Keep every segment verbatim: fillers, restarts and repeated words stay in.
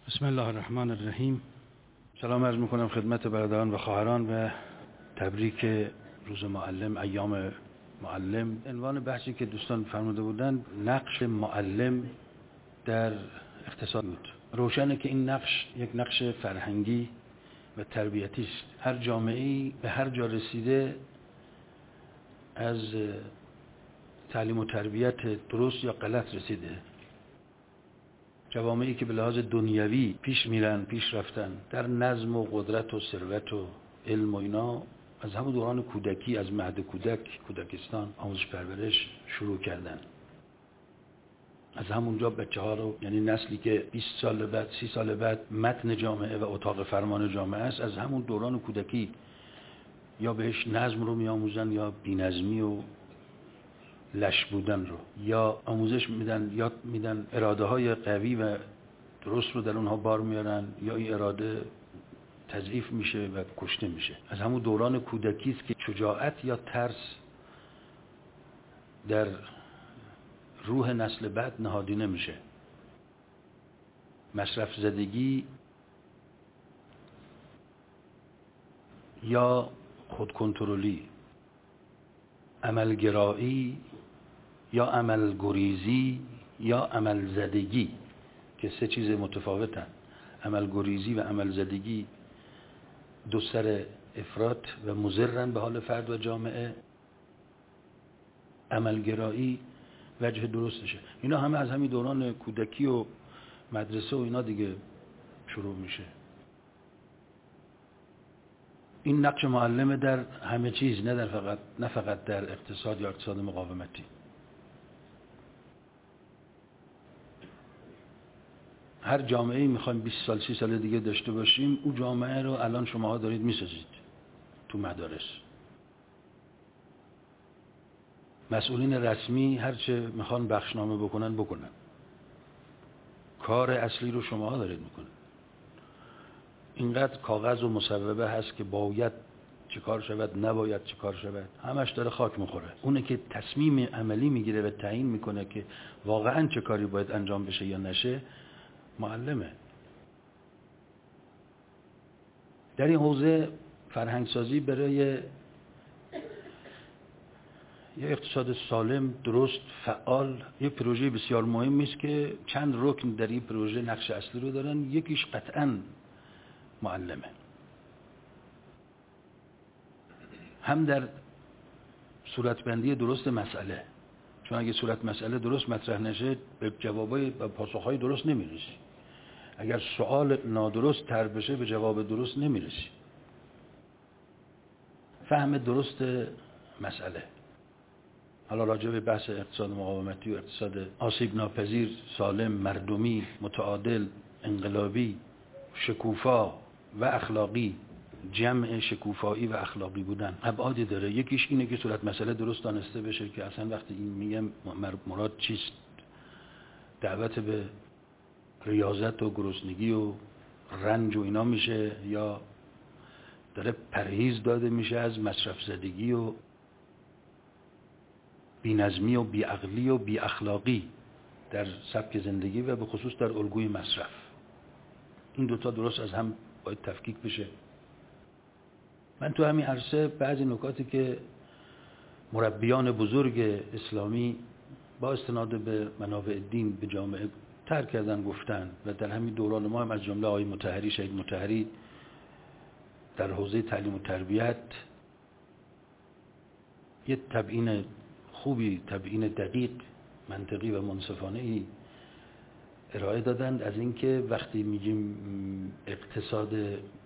بسم الله الرحمن الرحیم. سلام عرض میکنم خدمت برادران و خواهران و تبریک روز معلم، ایام معلم. عنوان بحثی که دوستان فرموده بودن نقش معلم در اقتصاد بود. روشنه که این نقش یک نقش فرهنگی و تربیتی است. هر جامعه‌ای به هر جا رسیده از تعلیم و تربیت درست یا غلط رسیده. جوامعی که به لحاظ دنیوی پیش میرن، پیش رفتن در نظم و قدرت و ثروت و علم و اینا، از همون دوران کودکی، از مهد کودک، کودکستان، آموزش پرورش شروع کردن. از همونجا بچه‌ها رو، یعنی نسلی که بیست سال بعد، سی سال بعد متن جامعه و اتاق فرمان جامعه است، از همون دوران کودکی یا بهش نظم رو میآموزن یا بی‌نظمی و لش بودن رو، یا آموزش میدن، یاد میدن اراده های قوی و درست رو در اونها بار میارن، یا این اراده تضعیف میشه و کشته میشه. از همون دوران کودکی است که شجاعت یا ترس در روح نسل بعد نهادینه میشه. مصرف زدگی یا خودکنترلی، عملگرایی یا عمل گریزی یا عمل زدگی، که سه چیز متفاوتن. عمل گریزی و عمل زدگی دو سر افراط و مضرن به حال فرد و جامعه. عملگرایی وجه درستشه. اینا همه از همین دوران کودکی و مدرسه و اینا دیگه شروع میشه. این نقش معلم در همه چیز، نه در فقط نه فقط در اقتصاد یا اقتصاد مقاومتی. هر جامعه‌ای میخوایم بیست سال سی سال دیگه داشته باشیم، او جامعه رو الان شماها دارید میسازید تو مدارس. مسئولین رسمی هرچه میخوان بخشنامه بکنن بکنن. کار اصلی رو شماها دارید میکنن. اینقدر کاغذ و مصوبه هست که باید چه کار شود، نباید چه کار شود، همش داره خاک میخوره. اونه که تصمیم عملی میگیره و تعیین میکنه که واقعا چه کاری باید انجام بشه یا نشه، معلمه. در این حوزه فرهنگسازی برای یه اقتصاد سالم، درست، فعال، یه پروژه بسیار مهمی است که چند رکن در این پروژه نقش اصلی رو دارن. یکیش قطعاً معلمه. هم در صورتبندی درست مسئله، چون اگه صورت مسئله درست مطرح نشه به جوابای و پاسخهای درست نمیرسی. اگر سوال نادرست طرح بشه به جواب درست نمیرسی. فهم درست مسئله. حالا راجع به بحث اقتصاد مقاومتی و اقتصاد آسیب ناپذیر، سالم، مردمی، متعادل، انقلابی، شکوفا و اخلاقی، جمع شکوفایی و اخلاقی بودن ابعادی داره. یکیش اینه که صورت مسئله درست دانسته بشه که اصلا وقتی این میگم مراد چیست، دعوت به ریاضت و گرسنگی و رنج و اینا میشه، یا داره پرهیز داده میشه از مصرف زدگی و بی‌نظمی و بی‌عقلی و بی‌اخلاقی در سبک زندگی و به خصوص در الگوی مصرف. این دوتا درست از هم باید تفکیک بشه. من تو همین عرصه بعضی نکاتی که مربیان بزرگ اسلامی با استناد به منابع دین به جامعه ترک کردن گفتن و در همین دوران ما هم از جمله آقای مطهری، شهید مطهری، در حوزه تعلیم و تربیت یه تبیین خوبی، تبیین دقیق، منطقی و منصفانه‌ای ارائه دادند از اینکه وقتی میگیم اقتصاد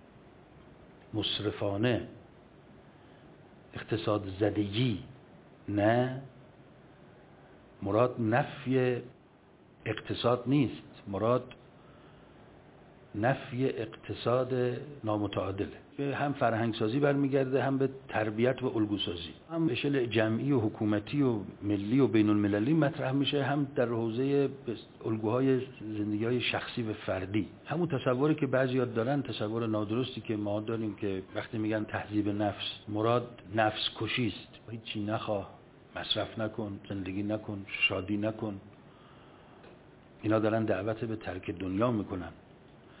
مصرفانه، اقتصاد زدگی، نه، مراد نفی اقتصاد نیست، مراد نفی اقتصاد نامتعادله که هم فرهنگسازی برمیگرده، هم به تربیت و الگوسازی، هم به شکل جمعی و حکومتی و ملی و بین المللی مطرح میشه، هم در حوزه الگوهای زندگی‌های شخصی و فردی. همون تصوری که بعضی‌ها دارن، تصور نادرستی که ما داریم که وقتی میگن تهذیب نفس، مراد نفس کشی است. هیچی نخواه، مصرف نکن، زندگی نکن، شادی نکن. اینا دارن دعوت به ترک دنیا میکنن.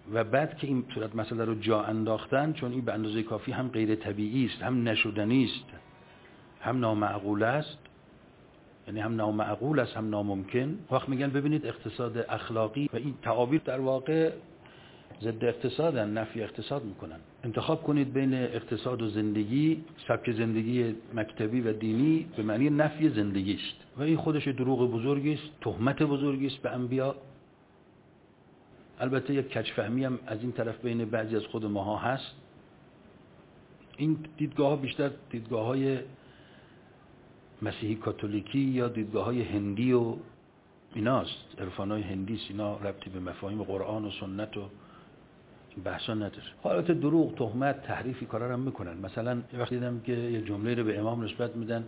و بعد که این صورت مسئله رو جا انداختن، چون این به اندازه کافی هم غیر طبیعی است، هم نشدنی است، هم نامعقول است، یعنی هم نامعقول است هم ناممکن. وقت میگن ببینید اقتصاد اخلاقی و این تعابیر در واقع ضد اقتصادن، نفی اقتصاد میکنن. انتخاب کنید بین اقتصاد و زندگی، سبک زندگی مکتبی و دینی به معنی نفی زندگی است و این خودش دروغ بزرگی است، تهمت بزرگی است به انبیا. البته یک کج‌فهمی هم از این طرف بین بعضی از خود ماها هست. این دیدگاه ها بیشتر دیدگاه های مسیحی کاتولیکی یا دیدگاه های هندی و ایناست، عرفان های هندی است، اینا ربطی به مفاهیم قرآن و سنت و بحثا نداره. حالت دروغ، تهمت، تحریفی کارا هم میکنن. مثلا یه وقتی دیدم که یه جمله رو به امام نسبت میدن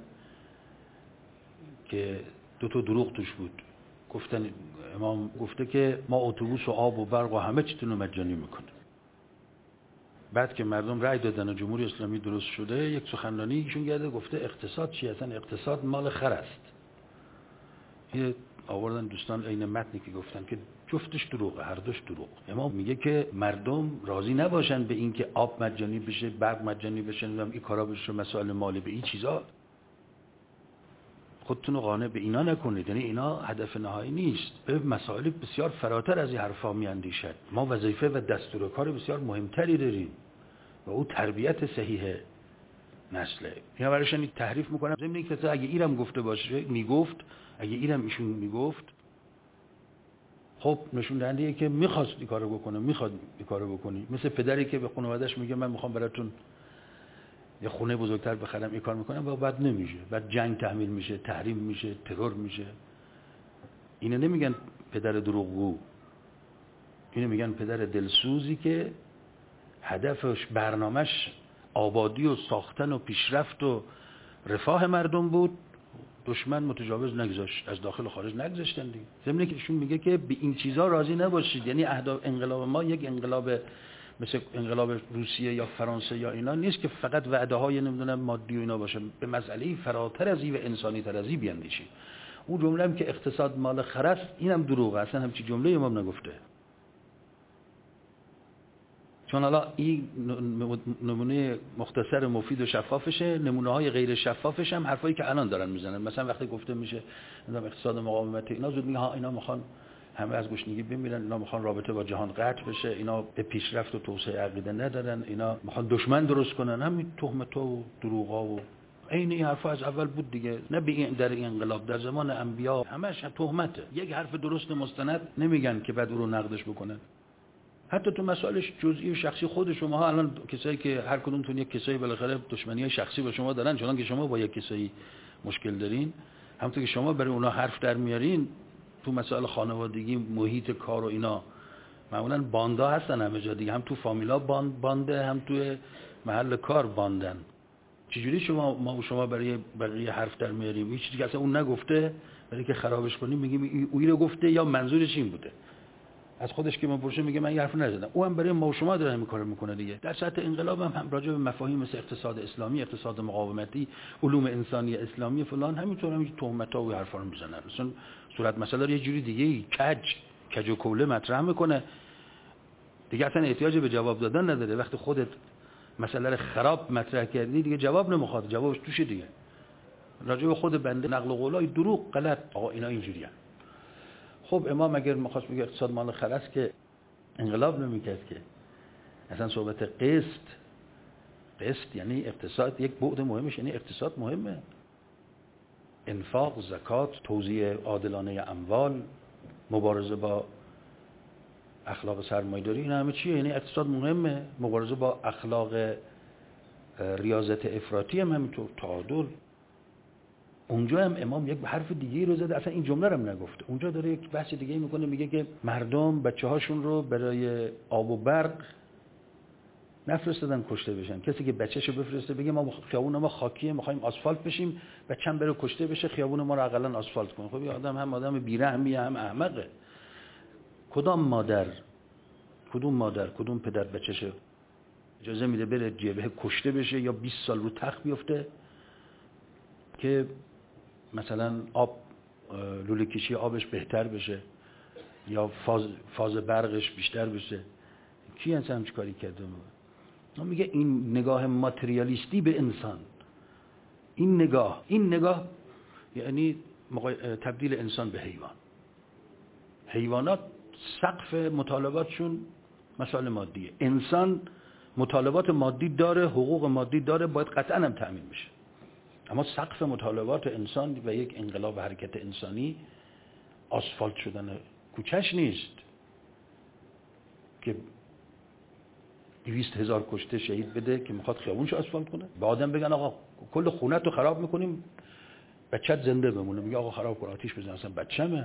که دو تا دروغ توش بود. گفتن امام گفته که ما اتوبوس و آب و برق و همه چیتون رو مجانی میکنیم. بعد که مردم رأی دادن و جمهوری اسلامی درست شده، یک سخنرانی ایشون کرده گفته اقتصاد چی هستن؟ اقتصاد مال خر است. یه آوردن دوستان عین متنی که گفتن که جفتش دروغه، هر دوش دروغ. امام میگه که مردم راضی نباشن به این که آب مجانی بشه، برق مجانی بشه، نمیدونم این کارا بشه، مسائل مالی به این چیزا. خودتون رو قانع به اینا نکنید، یعنی اینا هدف نهایی نیست. به مسائل بسیار فراتر از این حرفا میاندیشد. ما وظیفه و دستور کار بسیار مهمتری داریم و او تربیت صحیح نسله. اینا برایشون تحریف میکنم. ضمن اینکه اگه اینم گفته باشه، میگفت، اگه اینم ایشون میگفت، خب نشون دهنده که میخواست این کارو بکنه، میخواد این کارو بکنی. مثل پدری که به خانواده‌اش میگه من میخوام براتون یه خونه بزرگتر بخرم، این کار میکنم و بعد نمیشه، بعد جنگ تحمیل میشه، تحریم میشه، ترور میشه. اینو نمیگن پدر دروغگو، اینو میگن پدر دلسوزی که هدفش، برنامهش آبادی و ساختن و پیشرفت و رفاه مردم بود. دشمن متجاوز نگذاشت، از داخل و خارج نگذاشتن دیگه. ضمن که ایشون میگه که به این چیزا راضی نباشید، یعنی اهداف انقلاب ما یک انقلاب مثل انقلاب روسیه یا فرانسه یا اینا نیست که فقط وعده های نمیدونم مادی و اینا باشه، به مسئله فراتر از این و انسانی تر از این بیاندیشید. اون جمله هم که اقتصاد مال خر است، اینم دروغه، اصلا همچین جمله امام نگفته. چون حالا این نمونه مختصر مفید و شفافشه، نمونه های غیر شفافش هم حرفایی که الان دارن میزنن. مثلا وقتی گفته میشه نظام اقتصاد مقاومت، اینا زود میگه ها اینا میخوان همه از گشنگی بمیرن، اینا میخوان رابطه با جهان قطع بشه، اینا به پیشرفت و توسعه عقیده ندارن، اینا میخوان دشمن درست کنن. همین تهمت و دروغا و این این حرفا از اول بود دیگه. نه به این در این انقلاب، در زمان انبیا همش تهمته. یک حرف درست مستند نمیگن که بعد او رو نقدش بکنن. حتی تو مسائلش جزئی و شخصی خود شما ها، الان کسایی که هر کدومتون یک کسایی بالاخره دشمنی شخصی با شما دارن، چون که شما با یک کسایی مشکل دارین، همونطور که شما برای اونا حرف در میارین، تو مسائل خانوادگی، محیط کار و اینا معمولا باندا هستن همه جا دیگه، هم تو فامیلا باند بانده، هم تو محل کار باندن. چجوری شما ما و شما برای بقیه حرف در میاریم؟ هیچ چیزی که اصلا اون نگفته برای که خرابش کنیم میگیم اون رو گفته یا منظورش این بوده. از خودش که من پرسه میگه من یه حرف نزدم، او هم برای ما و شما داره همین کارو میکنه دیگه. در سطح انقلاب هم, هم راجع به مفاهیم مثل اقتصاد اسلامی، اقتصاد مقاومتی، علوم انسانی اسلامی فلان همینطور هم تهمت‌ها و حرفا رو میزنن. اصلا صورت مسئله رو یه جوری دیگه کج کج و کوله مطرح میکنه دیگه، اصلا احتیاج به جواب دادن نداره. وقتی خودت مسئله رو خراب مطرح کردی دیگه جواب نمیخواد، جوابش توشه دیگه. راجع به خود بنده نقل قولای دروغ غلط، آقا اینا اینجوریه. خب امام اگر می‌خواست بگه اقتصاد مال خر است که انقلاب نمی‌کرد که. اصلا صحبت قسط قسط یعنی اقتصاد، یک بعد مهمش یعنی اقتصاد مهمه. انفاق، زکات، توزیع عادلانه اموال، مبارزه با اخلاق سرمایه‌داری، این همه چیه؟ یعنی اقتصاد مهمه. مبارزه با اخلاق ریاضت افراطی هم همینطور، تعادل. اونجا هم امام یک حرف دیگه رو زده، اصلا این جمله رو هم نگفته. اونجا داره یک بحث دیگه میکنه، میگه که مردم بچه‌هاشون رو برای آب و برق نفرستادن کشته بشن. کسی که بچه‌شو بفرسته بگه ما خیابون ما خاکیه می‌خوایم آسفالت بشیم، بچه‌م بره کشته بشه خیابون ما رو حداقل آسفالت کن. خب این آدم هم آدم بی‌رحمیه هم احمقه. کدام مادر کدوم مادر کدوم پدر بچه‌شو اجازه میده بره جبهه کشته بشه یا بیست سال رو تخت بیفته که مثلا آب لوله کشی آبش بهتر بشه یا فاز فاز برقش بیشتر بشه؟ کی اصلا همچین کاری کرده؟ ما میگه این نگاه ماتریالیستی به انسان، این نگاه این نگاه یعنی تبدیل انسان به حیوان. حیوانات سقف مطالباتشون مسائل مادیه، انسان مطالبات مادی داره، حقوق مادی داره، باید قطعا هم تأمین بشه. اما سقف مطالبات انسان و یک انقلاب حرکت انسانی آسفالت شدن کوچش نیست که دویست هزار کشته شهید بده که میخواد خیابونش آسفالت کنه. به آدم بگن آقا کل خونت رو خراب میکنیم بچت زنده بمونه، میگه آقا خراب کن، آتیش بزن، اصلا بچه‌مه،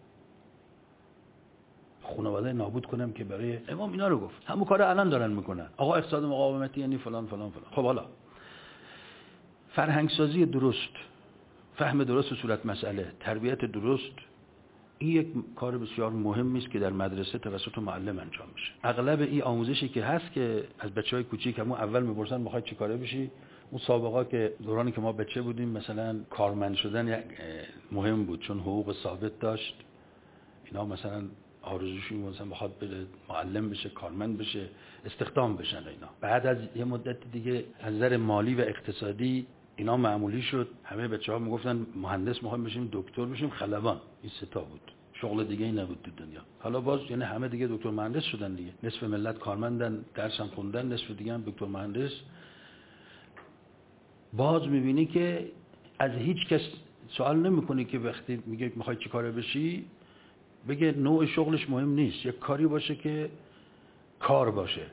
خانواده نابود کنم که برای امام اینا رو گفت. همون کار الان دارن میکنن. آقا اقتصاد مقاومتی یعنی فلان فلان فلان. خب حالا فرهنگ سازی درست، فهم درست صورت مسئله، تربیت درست، این یک کار بسیار مهمی است که در مدرسه توسط معلم انجام میشه. اغلب این آموزشی که هست که از بچهای کوچیک همون اول میپرسن میخوای چی کاره بشی، اون سابقا که دورانی که ما بچه بودیم مثلا کارمند شدن مهم بود چون حقوق ثابت داشت، اینا مثلا آرزوشون مثلا بخواد بره معلم بشه، کارمند بشه، استخدام بشن اینا. بعد از یه مدت دیگه از نظر مالی و اقتصادی اینا معمولی شد، همه بچه‌ها میگفتن مهندس می‌خوایم بشیم، دکتر بشیم، خلبان. این سه تا بود، شغل دیگه ای نبود تو دنیا. حالا باز یعنی همه دیگه دکتر مهندس شدن دیگه، نصف ملت کارمندن، درس هم خوندن، نصف دیگه هم دکتر مهندس. باز می‌بینی که از هیچ کس سوال نمی‌کنی که وقتی میگه می‌خوای چی کاره بشی بگه نوع شغلش مهم نیست، یک کاری باشه که کار باشه،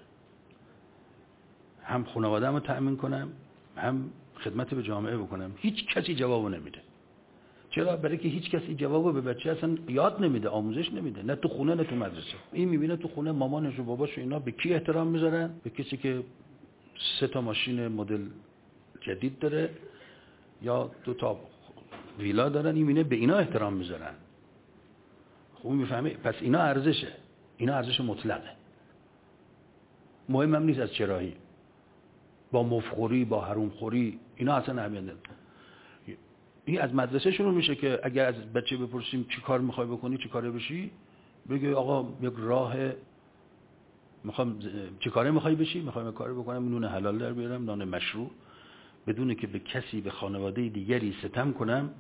هم خانواده‌مو تأمین کنم هم خدمت به جامعه بکنم. هیچ کسی جوابو نمیده. چرا؟ برای که هیچ کسی جوابو به بچه اصلا یاد نمیده، آموزش نمیده، نه تو خونه نه تو مدرسه. این میبینه تو خونه مامانش و باباش و اینا به کی احترام میذارن؟ به کسی که سه تا ماشین مدل جدید داره یا دو تا ویلا دارن، این میبینه به اینا احترام میذارن. خوب میفهمه؟ پس اینا ارزشه، اینا ارزش مطلقه. مهم هم نیست از چرایی، با مفخوری با حرومخوری اینا اصلا اهمیت نداره. این از مدرسه شروع میشه که اگر از بچه بپرسیم چی کار میخوای بکنی، چی کاره بشی، بگه آقا یک راه میخوام چی کاره میخوای بشی، میخوام کاری بکنم نون حلال در بیارم، نان مشروع، بدون که به کسی به خانواده دیگری ستم کنم،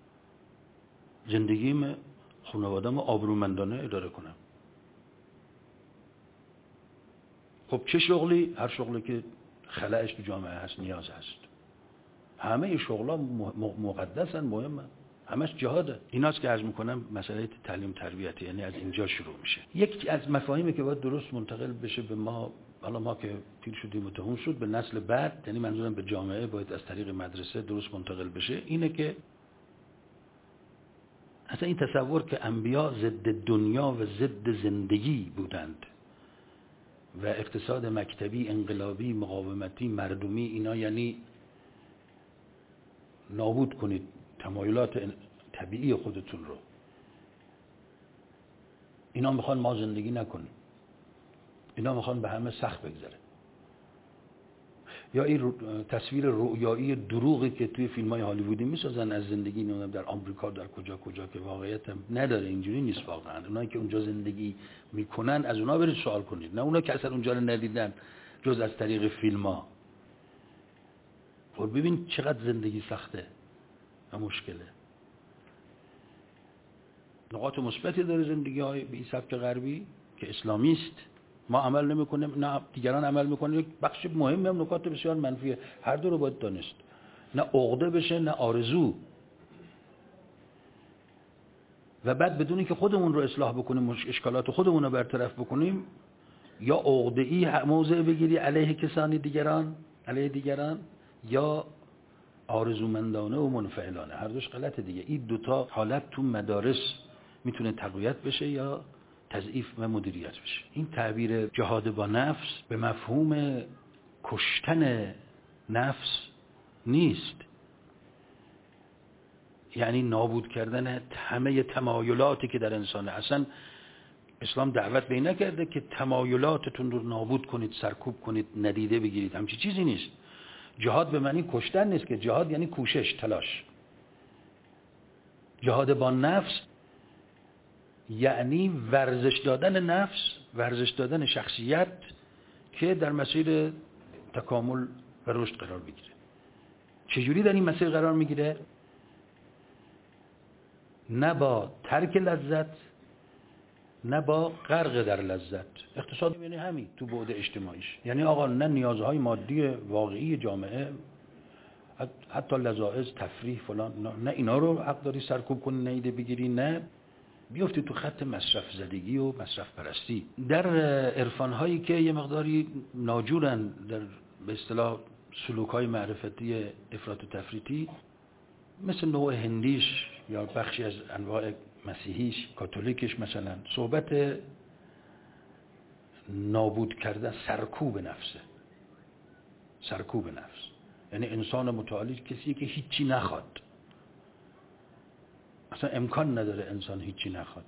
زندگیم خانواده‌مو آبرومندانه اداره کنم. خب چه شغلی؟ هر شغلی که خلأش تو جامعه هست، نیاز هست. همه شغلا مقدسن، مهمن، همش جهاده. ایناست که عرض میکنم مسئله تعلیم تربیتی، یعنی از اینجا شروع میشه. یکی از مفاهیمی که باید درست منتقل بشه به ما، حالا ما که پیر شدیم و تهون شد، به نسل بعد، یعنی منظورم به جامعه، باید از طریق مدرسه درست منتقل بشه، اینه که اصلا این تصور که انبیا ضد دنیا و ضد زندگی بودند و اقتصاد مکتبی، انقلابی، مقاومتی، مردمی، اینا یعنی نابود کنید تمایلات طبیعی خودتون رو، اینا میخوان ما زندگی نکنیم، اینا میخوان به همه سخت بگذره. یا این تصویر رؤیایی دروغی که توی فیلم‌های هالیوودی میسازن از زندگی نمیدونم در آمریکا در کجا کجا که واقعیت هم نداره، اینجوری نیست واقعا. اونایی که اونجا زندگی میکنن از اونا برید سوال کنید، نه اونا که اصلا اونجا رو ندیدن جز از طریق فیلم‌ها. خب ببین چقدر زندگی سخته و مشکله. نقاط مثبتی داره زندگی های به این سبک غربی که اسلامی است، ما عمل نمی‌کنیم، نه دیگران عمل می‌کنن. یک بخش مهم هم نکات بسیار منفیه، هر دو رو باید دانست، نه عقده بشه نه آرزو. و بعد بدونی که خودمون رو اصلاح بکنیم، اشکالات خودمون رو برطرف بکنیم، یا عقده‌ای موضع بگیری علیه کسانی دیگران، علیه دیگران، یا آرزومندانه و منفعلانه. هر دوش غلطه دیگه. این دوتا حالت تو مدارس میتونه تقویت بشه یا تضعیف و مدیریت بشه. این تعبیر جهاد با نفس به مفهوم کشتن نفس نیست، یعنی نابود کردن همه تمایلاتی که در انسانه. اصلا اسلام دعوت به این نکرده که تمایلاتتون رو نابود کنید، سرکوب کنید، ندیده بگیرید، همچی چیزی نیست. جهاد به معنی کشتن نیست که، جهاد یعنی کوشش، تلاش. جهاد با نفس یعنی ورزش دادن نفس، ورزش دادن شخصیت که در مسیر تکامل و رشد قرار بگیره. چجوری در این مسیر قرار میگیره؟ نه با ترک لذت، نه با غرق در لذت. اقتصاد یعنی همین تو بعد اجتماعیش، یعنی آقا نه نیازهای مادی واقعی جامعه، حتی لذاذ، تفریح، فلان، نه اینا رو حق داری سرکوب کنی، نه ایده بگیری، نه بیفتی تو خط مصرف زدگی و مصرف پرستی. در عرفان‌هایی که یه مقداری ناجورن، در به اصطلاح سلوک‌های معرفتی افراط و تفریطی، مثل نوع هندیش یا بخشی از انواع مسیحیش، کاتولیکش مثلا، صحبت نابود کردن، سرکوب نفسه. سرکوب نفس یعنی انسان متعالی کسی که هیچی نخواد، اصلا امکان نداره انسان هیچی نخواد.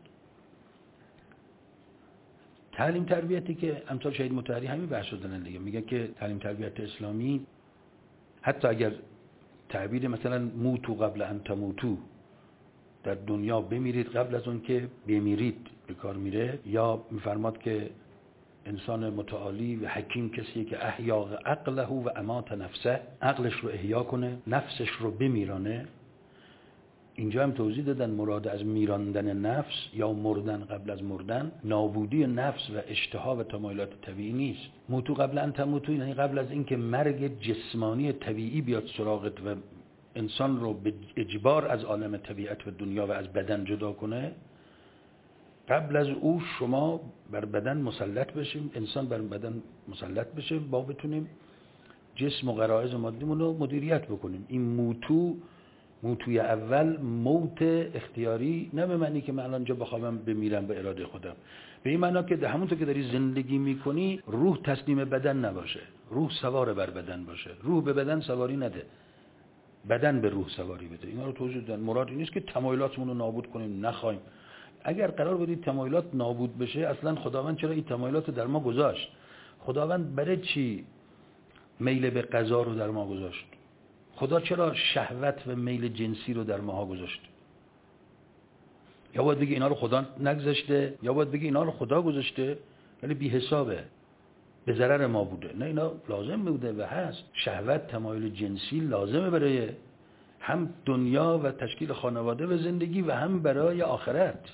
تعلیم تربیتی که امثال شهید مطهری همین بحث دادن دیگه، میگه که تعلیم تربیت اسلامی حتی اگر تعبیر مثلا موتو قبل ان تموتو، در دنیا بمیرید قبل از اون که بمیرید، به کار میره، یا میفرماد که انسان متعالی و حکیم کسیه که احیا عقله و امات نفسه، عقلش رو احیا کنه، نفسش رو بمیرانه. اینجا هم توضیح دادن مراد از میراندن نفس یا مردن قبل از مردن، نابودی نفس و اشتها و تمایلات طبیعی نیست. موتو قبل ان تموتو یعنی قبل از اینکه مرگ جسمانی طبیعی بیاد سراغت و انسان رو به اجبار از عالم طبیعت و دنیا و از بدن جدا کنه، قبل از او شما بر بدن مسلط بشیم، انسان بر بدن مسلط بشه، با بتونیم جسم و غرایز مادیمون رو مدیریت بکنیم. این موتو، موتوی اول، موت اختیاری، نه به معنی که من الان جا بخوام بمیرم به اراده خودم، به این معنی که همونطور که داری زندگی میکنی روح تسلیم بدن نباشه، روح سوار بر بدن باشه، روح به بدن سواری نده، بدن به روح سواری بده. اینا رو توضیح دادن. مراد این نیست که تمایلاتمون رو نابود کنیم، نخوایم. اگر قرار بود تمایلات نابود بشه، اصلا خداوند چرا این تمایلات در ما گذاشت؟ خداوند برای چی میل به غذا رو در ما گذاشت؟ خدا چرا شهوت و میل جنسی رو در ماها گذاشت؟ یا باید بگی اینا رو خدا نگذاشته، یا باید بگی اینا رو خدا گذاشته ولی بی حسابه، به ضرر ما بوده. نه، اینا لازم بوده و هست. شهوت، تمایل جنسی لازمه برای هم دنیا و تشکیل خانواده و زندگی و هم برای آخرت.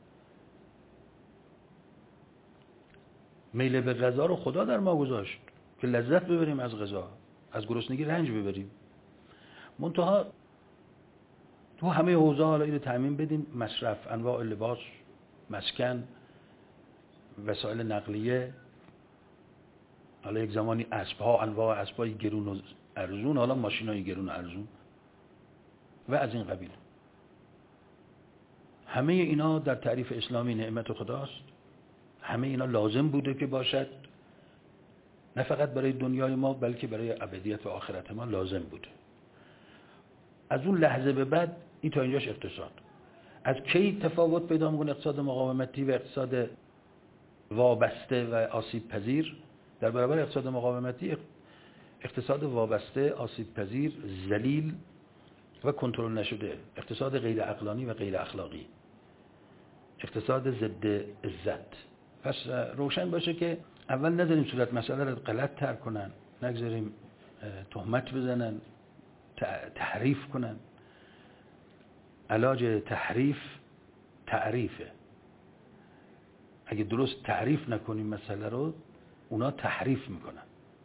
میل به غذا رو خدا در ما گذاشت که لذت ببریم از غذا، از گرسنگی رنج ببریم. منتها تو همه حوزه حالا اینو تعمیم بدیم، مصرف، انواع لباس، مسکن، وسایل نقلیه، حالا یک زمانی اسب‌ها، انواع اسب‌های گرون و ارزون، حالا ماشینای گرون و ارزون و از این قبیل. همه اینا در تعریف اسلامی نعمت خداست. همه اینا لازم بوده که باشد، نه فقط برای دنیای ما بلکه برای ابدیت و آخرت ما لازم بوده. از اون لحظه به بعد این تا اینجاش اقتصاد. از کی تفاوت پیدا می‌کنه اقتصاد مقاومتی و اقتصاد وابسته و آسیب پذیر؟ در برابر اقتصاد مقاومتی، اقتصاد وابسته، آسیب پذیر، ذلیل و کنترل نشده، اقتصاد غیر عقلانی و غیر اخلاقی، اقتصاد ضد عزت. پس روشن باشه که اول نذاریم صورت مسئله رو غلط تر کنن، نگذاریم تهمت بزنن، تحریف کنن. علاج تحریف تعریفه. اگه درست تعریف نکنیم مسئله رو، اونا تحریف میکنن.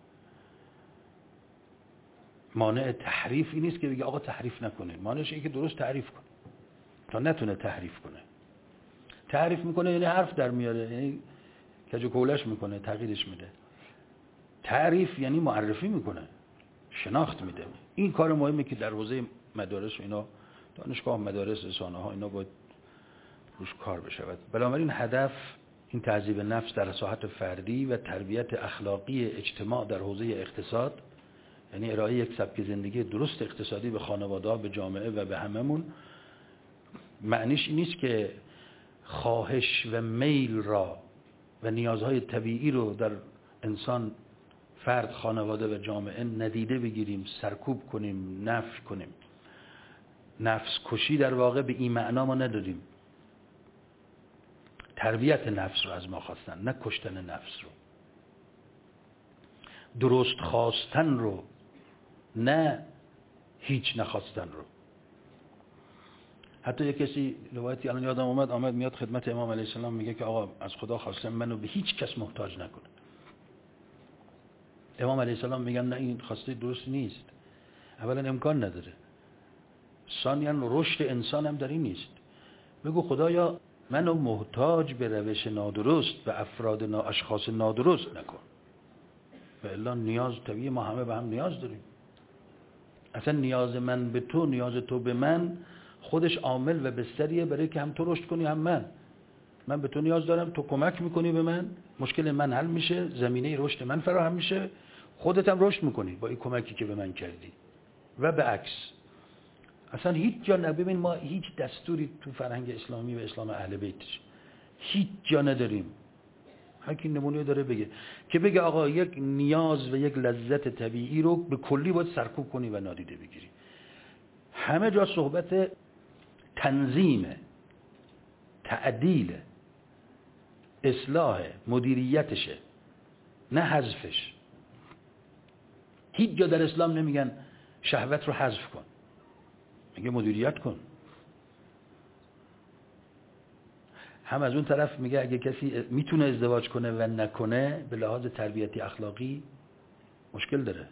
مانع تحریف این نیست که بگه آقا تحریف نکنه، مانعش اینه که درست تعریف کنه تا نتونه تحریف کنه. تعریف میکنه یعنی حرف در میاره، یعنی کج و کولش میکنه، تغییرش میده. تعریف یعنی معرفی میکنه، شناخت میده. این کار مهمه که در حوزه مدارس و اینا، دانشگاه، مدارس، رسانه ها، اینا باید روش کار بشود. بنابراین هدف این تهذیب نفس در ساحت فردی و تربیت اخلاقی اجتماع در حوزه اقتصاد، یعنی ارائه یک سبک زندگی درست اقتصادی به خانواده‌ها، به جامعه و به هممون. معنیش این نیست که خواهش و میل را و نیازهای طبیعی رو در انسان، فرد، خانواده و جامعه ندیده بگیریم، سرکوب کنیم، نفی کنیم. نفس کشی در واقع به این معنا ما نداریم. تربیت نفس رو از ما خواستن، نه کشتن نفس رو. درست خواستن رو، نه هیچ نخواستن رو. حتی یک کسی روایتی الان یادم اومد آمد میاد خدمت امام علیه السلام میگه که آقا از خدا خواستم منو به هیچ کس محتاج نکنه. امام علیه السلام میگن نه، این خواسته درست نیست. اولا امکان نداره، ثانیاً رشد انسان هم در این نیست. بگو خدایا منو محتاج به روش نادرست و افراد نا اشخاص نادرست نکن. و الا نیاز طبیعی، ما همه به هم نیاز داریم. اصلا نیاز من به تو، نیاز تو به من خودش عامل و بستریه برای که هم تو رشد کنی هم من. من به تو نیاز دارم، تو کمک میکنی به من، مشکل من حل میشه، زمینه رشد من فراهم میشه، خودت هم رشد میکنی با این کمکی که به من کردی و به عکس. اصلا هیچ جا نببین، ما هیچ دستوری تو فرهنگ اسلامی و اسلام اهل بیت هیچ جا نداریم. هر کی نمونه داره بگه که بگه آقا یک نیاز و یک لذت طبیعی رو به کلی باید سرکوب کنی و نادیده بگیری. همه جا صحبت تنظیم، تعدیل، اصلاح، مدیریتشه، نه حذفش. هیچ جا در اسلام نمیگن شهوت رو حذف کن، میگه مدیریت کن. هم از اون طرف میگه اگه کسی میتونه ازدواج کنه و نکنه به لحاظ تربیتی اخلاقی مشکل داره،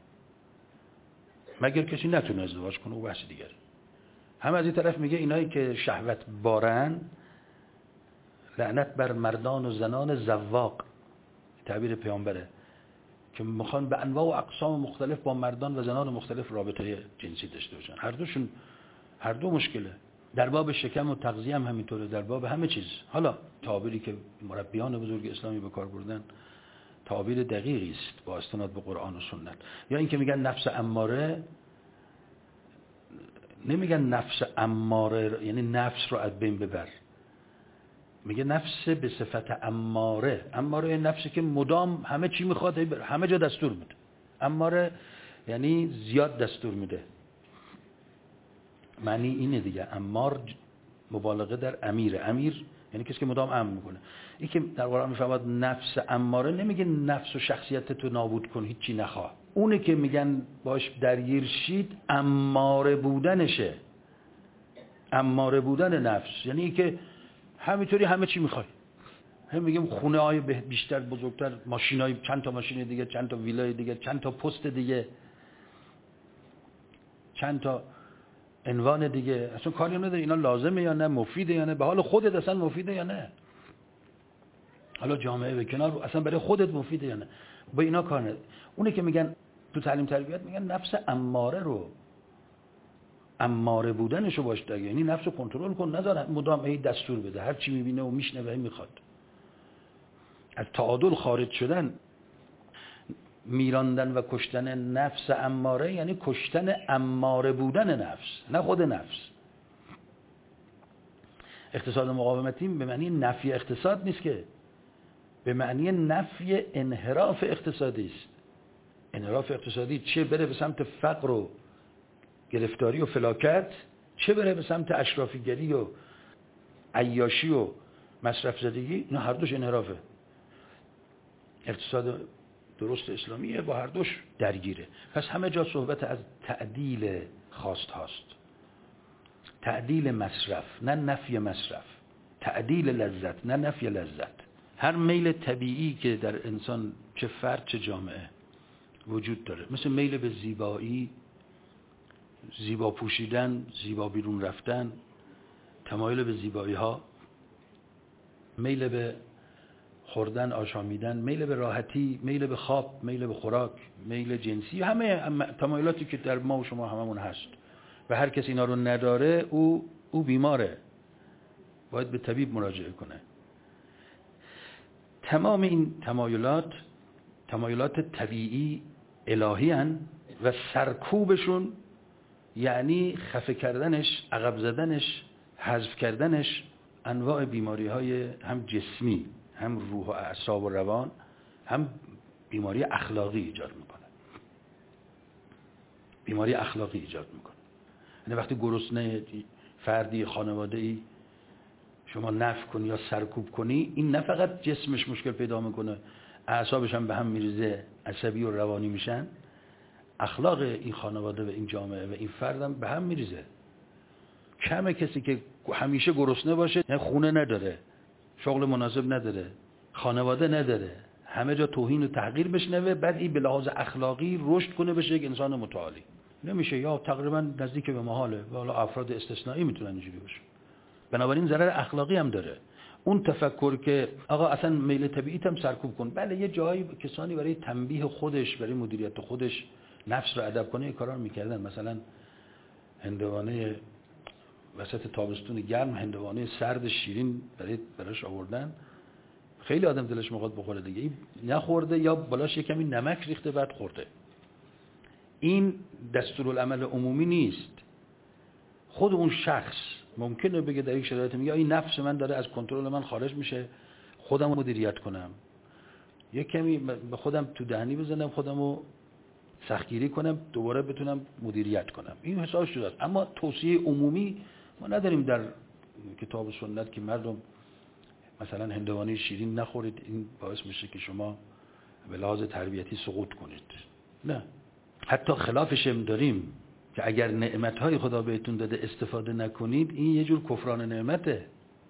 مگر کسی نتونه ازدواج کنه و بحث دیگر. هم از این طرف میگه اینایی که شهوت بارن لعنت بر مردان و زنان زواق، تعبیر پیامبره، که میخوان به انواع و اقسام مختلف با مردان و زنان مختلف رابطه جنسی داشته باشن. هر دوشون هر دو مشکله. در باب شکم و تغذیه هم همینطوره، در باب همه چیز. حالا تعبیری که مربیان بزرگ اسلامی به کار بردن تعبیر دقیقی است با استناد به قرآن و سنت. یا اینکه میگن نفس اماره، نمیگن نفس اماره یعنی نفس رو از بین ببر، میگه نفس به صفت اماره. اماره نفسی که مدام همه چی میخواد، همه جا دستور میده. اماره یعنی زیاد دستور میده، معنی اینه دیگه. امار مبالغه در امیر، امیر یعنی کسی که مدام امر میکنه. این که در قرآن میفرماد نفس اماره، نمیگه نفس و شخصیت تو نابود کن، هیچی نخواه. اونه که میگن باش درگیر شید اماره بودنشه، اماره بودن نفس، یعنی که همینطوری همه چی میخوای. هم میگیم خونه های بیشتر، بزرگتر، ماشین های، چند تا ماشین دیگه، چند تا ویلای دیگه، چند تا پست دیگه، چند تا عنوان دیگه. اصلا کاری هم نداره اینا لازمه یا نه، مفیده یا نه، به حال خودت اصلا مفیده یا نه. حالا جامعه به کنار، اصلا برای خودت مفیده یا نه، با اینا کار نداره. اونه که میگن تو تعلیم تربیت میگن نفس اماره رو، اماره بودنشو باش دیگه، یعنی نفس رو کنترل کن، نذار مدام هی دستور بده، هر چی میبینه و میشنوه میخواد. از تعادل خارج شدن، میراندن و کشتن نفس اماره یعنی کشتن اماره بودن نفس، نه خود نفس. اقتصاد مقاومتی به معنی نفی اقتصاد نیست، که به معنی نفی انحراف اقتصادی است. انحراف اقتصادی چه بره به سمت فقر و گرفتاری و فلاکت، چه بره به سمت اشرافیگری و عیاشی و مصرف زدگی، اینا هر دوش انحرافه. اقتصاد درست اسلامیه با هر دوش درگیره. پس همه جا صحبت از تعدیل خواست هاست، تعدیل مصرف نه نفی مصرف، تعدیل لذت نه نفی لذت. هر میل طبیعی که در انسان، چه فرد چه جامعه، وجود داره، مثل میل به زیبایی، زیبا پوشیدن، زیبا بیرون رفتن، تمایل به زیبایی ها، میل به خوردن، آشامیدن، میل به راحتی، میل به خواب، میل به خوراک، میل جنسی، همه تمایلاتی که در ما و شما هممون هست و هر کسی اینا رو نداره او او بیماره، باید به طبیب مراجعه کنه. تمام این تمایلات تمایلات طبیعی الهی هن و سرکوبشون یعنی خفه کردنش، عقب زدنش، حذف کردنش انواع بیماری های هم جسمی، هم روح و اعصاب و روان، هم بیماری اخلاقی ایجاد میکنه. بیماری اخلاقی ایجاد میکنه. یعنی وقتی گرسنه فردی، خانواده‌ای شما نفی کنی یا سرکوب کنی، این نه فقط جسمش مشکل پیدا میکنه، اعصابش هم به هم میریزه، عصبی و روانی میشن، اخلاق این خانواده و این جامعه و این فردم به هم میریزه. کمه کسی که همیشه گرسنه باشه، نه خونه نداره، شغل مناسب نداره، خانواده نداره، همه جا توهین و تحقیر بشنوه، بعد این به لحاظ اخلاقی رشد کنه بشه یک انسان متعالی. نمیشه، یا تقریبا نزدیک به محاله. والا افراد استثنایی میتونن اینجوری باشه. بنابراین ضرر اخلاقی هم داره. اون تفکر که آقا اصلا میل طبیعیت هم سرکوب کن، بله یه جایی کسانی برای تنبیه خودش، برای مدیریت خودش نفس رو ادب کنه کارا رو میکردن. مثلا هندوانه وسط تابستون گرم، هندوانه سرد شیرین برای براش آوردن، خیلی آدم دلش میخواد بخوره دیگه، این نخورده یا بالاش یه کمی نمک ریخته بعد خورده. این دستورالعمل عمومی نیست. خود اون شخص ممکنه بگه در یک شرایط میگه این نفس من داره از کنترل من خارج میشه، خودم رو مدیریت کنم، یه کمی به خودم تو دهنی بزنم، خودم رو سختگیری کنم، دوباره بتونم مدیریت کنم. این حسابش شده. اما توصیه عمومی ما نداریم در کتاب و سنت که مردم مثلا هندوانه شیرین نخورید، این باعث میشه که شما به لحاظ تربیتی سقوط کنید. نه، حتی خلافش هم داریم که اگر نعمتهای خدا بهتون داده استفاده نکنید، این یه جور کفران نعمته.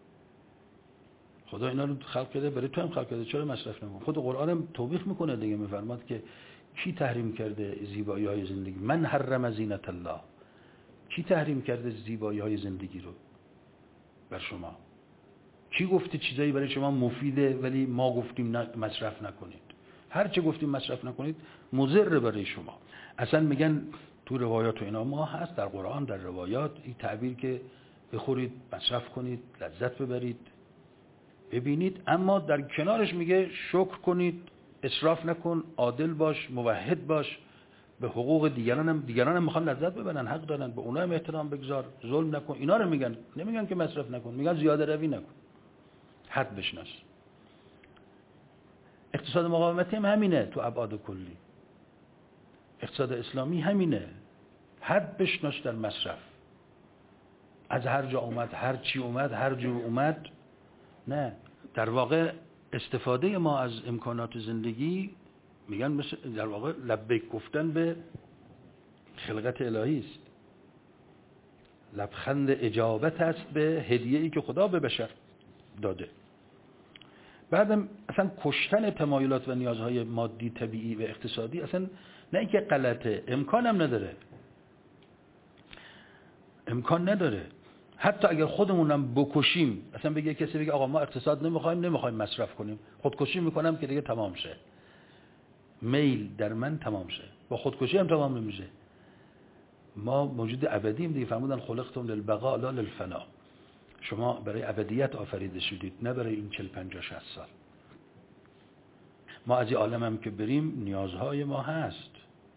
خدا اینا رو خلق کرده، برای تو هم خلق کرده، چرا مصرف نکن؟ خود قرآن هم توبیخ میکنه دیگه، میفرماد که کی تحریم کرده زیبایی های زندگی؟ من حرم زینت الله. کی تحریم کرده زیبایی های زندگی رو بر شما؟ کی گفته چیزایی برای شما مفیده ولی ما گفتیم مصرف نکنید؟ هر چه گفتیم مصرف نکنید مضر برای شما. اصلا میگن تو روایات و اینا ما هست، در قرآن در روایات این تعبیر که بخورید، مصرف کنید، لذت ببرید، ببینید، اما در کنارش میگه شکر کنید، اسراف نکن، عادل باش، موحد باش، به حقوق دیگران هم دیگران هم میخوان لذت ببرن، حق دارن، به اونها هم احترام بگذار، ظلم نکن. اینا رو میگن، نمیگن که مصرف نکن، میگن زیاده روی نکن، حد بشناس. اقتصاد مقاومتی هم همینه تو ابعاد کلی. اقتصاد اسلامی همینه، حد بشناس در مصرف. از هر جا اومد، هر چی اومد، هر جور اومد، نه. در واقع استفاده ما از امکانات زندگی میگن مثل در واقع لبیک گفتن به خلقت الهی است، لبخند اجابت است به هدیه‌ای که خدا به بشر داده. بعدم اصلا کشتن تمایلات و نیازهای مادی طبیعی و اقتصادی اصلا نه اینکه غلطه، امکانم نداره، امکان نداره. حتی اگر خودمونم بکشیم، اصلا بگه کسی بگه آقا ما اقتصاد نمیخوایم، نمیخوایم مصرف کنیم، خودکشی میکنم که دیگه تمام شه، میل در من تمام شه، با خودکشی هم تمام نمیشه. ما موجود ابدیم دیگه، فرمودن خلقتم للبقاء لا للفنا. شما برای ابدیت آفریده شدید، نه برای این چهل پنجاه شصت سال. ما از این عالم هم که بریم نیازهای ما هست،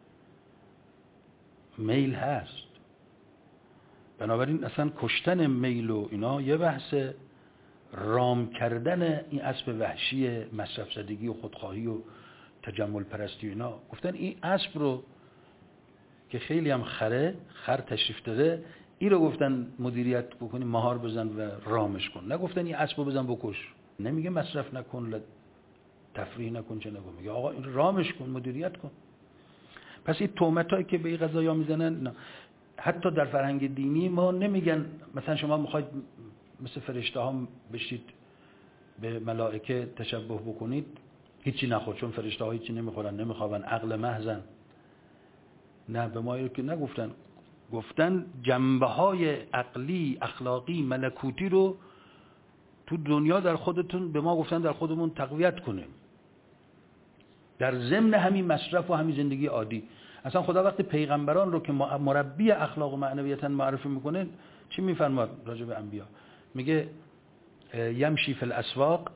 میل هست. بنابراین اصلا کشتن میل و اینا یه بحث، رام کردن این اسب وحشی مصرف زدگی و خودخواهی و تجمل پرستی و اینا. گفتن این اسب رو که خیلی هم خره، خر تشریف داره، این رو گفتن مدیریت بکنی، مهار بزن و رامش کن. نگفتن این اسب رو بزن بکش. نمیگه مصرف نکن، تفریح نکن، چه نکن، میگه آقا این رامش کن، مدیریت کن. پس این تهمتایی که به این قضایا میزنن نه. حتی در فرهنگ دینی ما نمیگن مثلا شما میخواید مثل فرشته ها بشید، به ملائکه تشبه بکنید، هیچی نخور، چون فرشته ها هیچی نمیخورن، نمیخوابن، عقل محضن. نه، به ما که نگفتن، گفتن جنبه های عقلی، اخلاقی، ملکوتی رو تو دنیا در خودتون، به ما گفتن در خودمون تقویت کنیم، در ضمن همین مصرف و همین زندگی عادی. اصلا خدا وقتی پیغمبران رو که مربی اخلاق و معنویت معرفی میکنه، چی میفرماد راجع به انبیا؟ میگه یمشی فی الاسواق،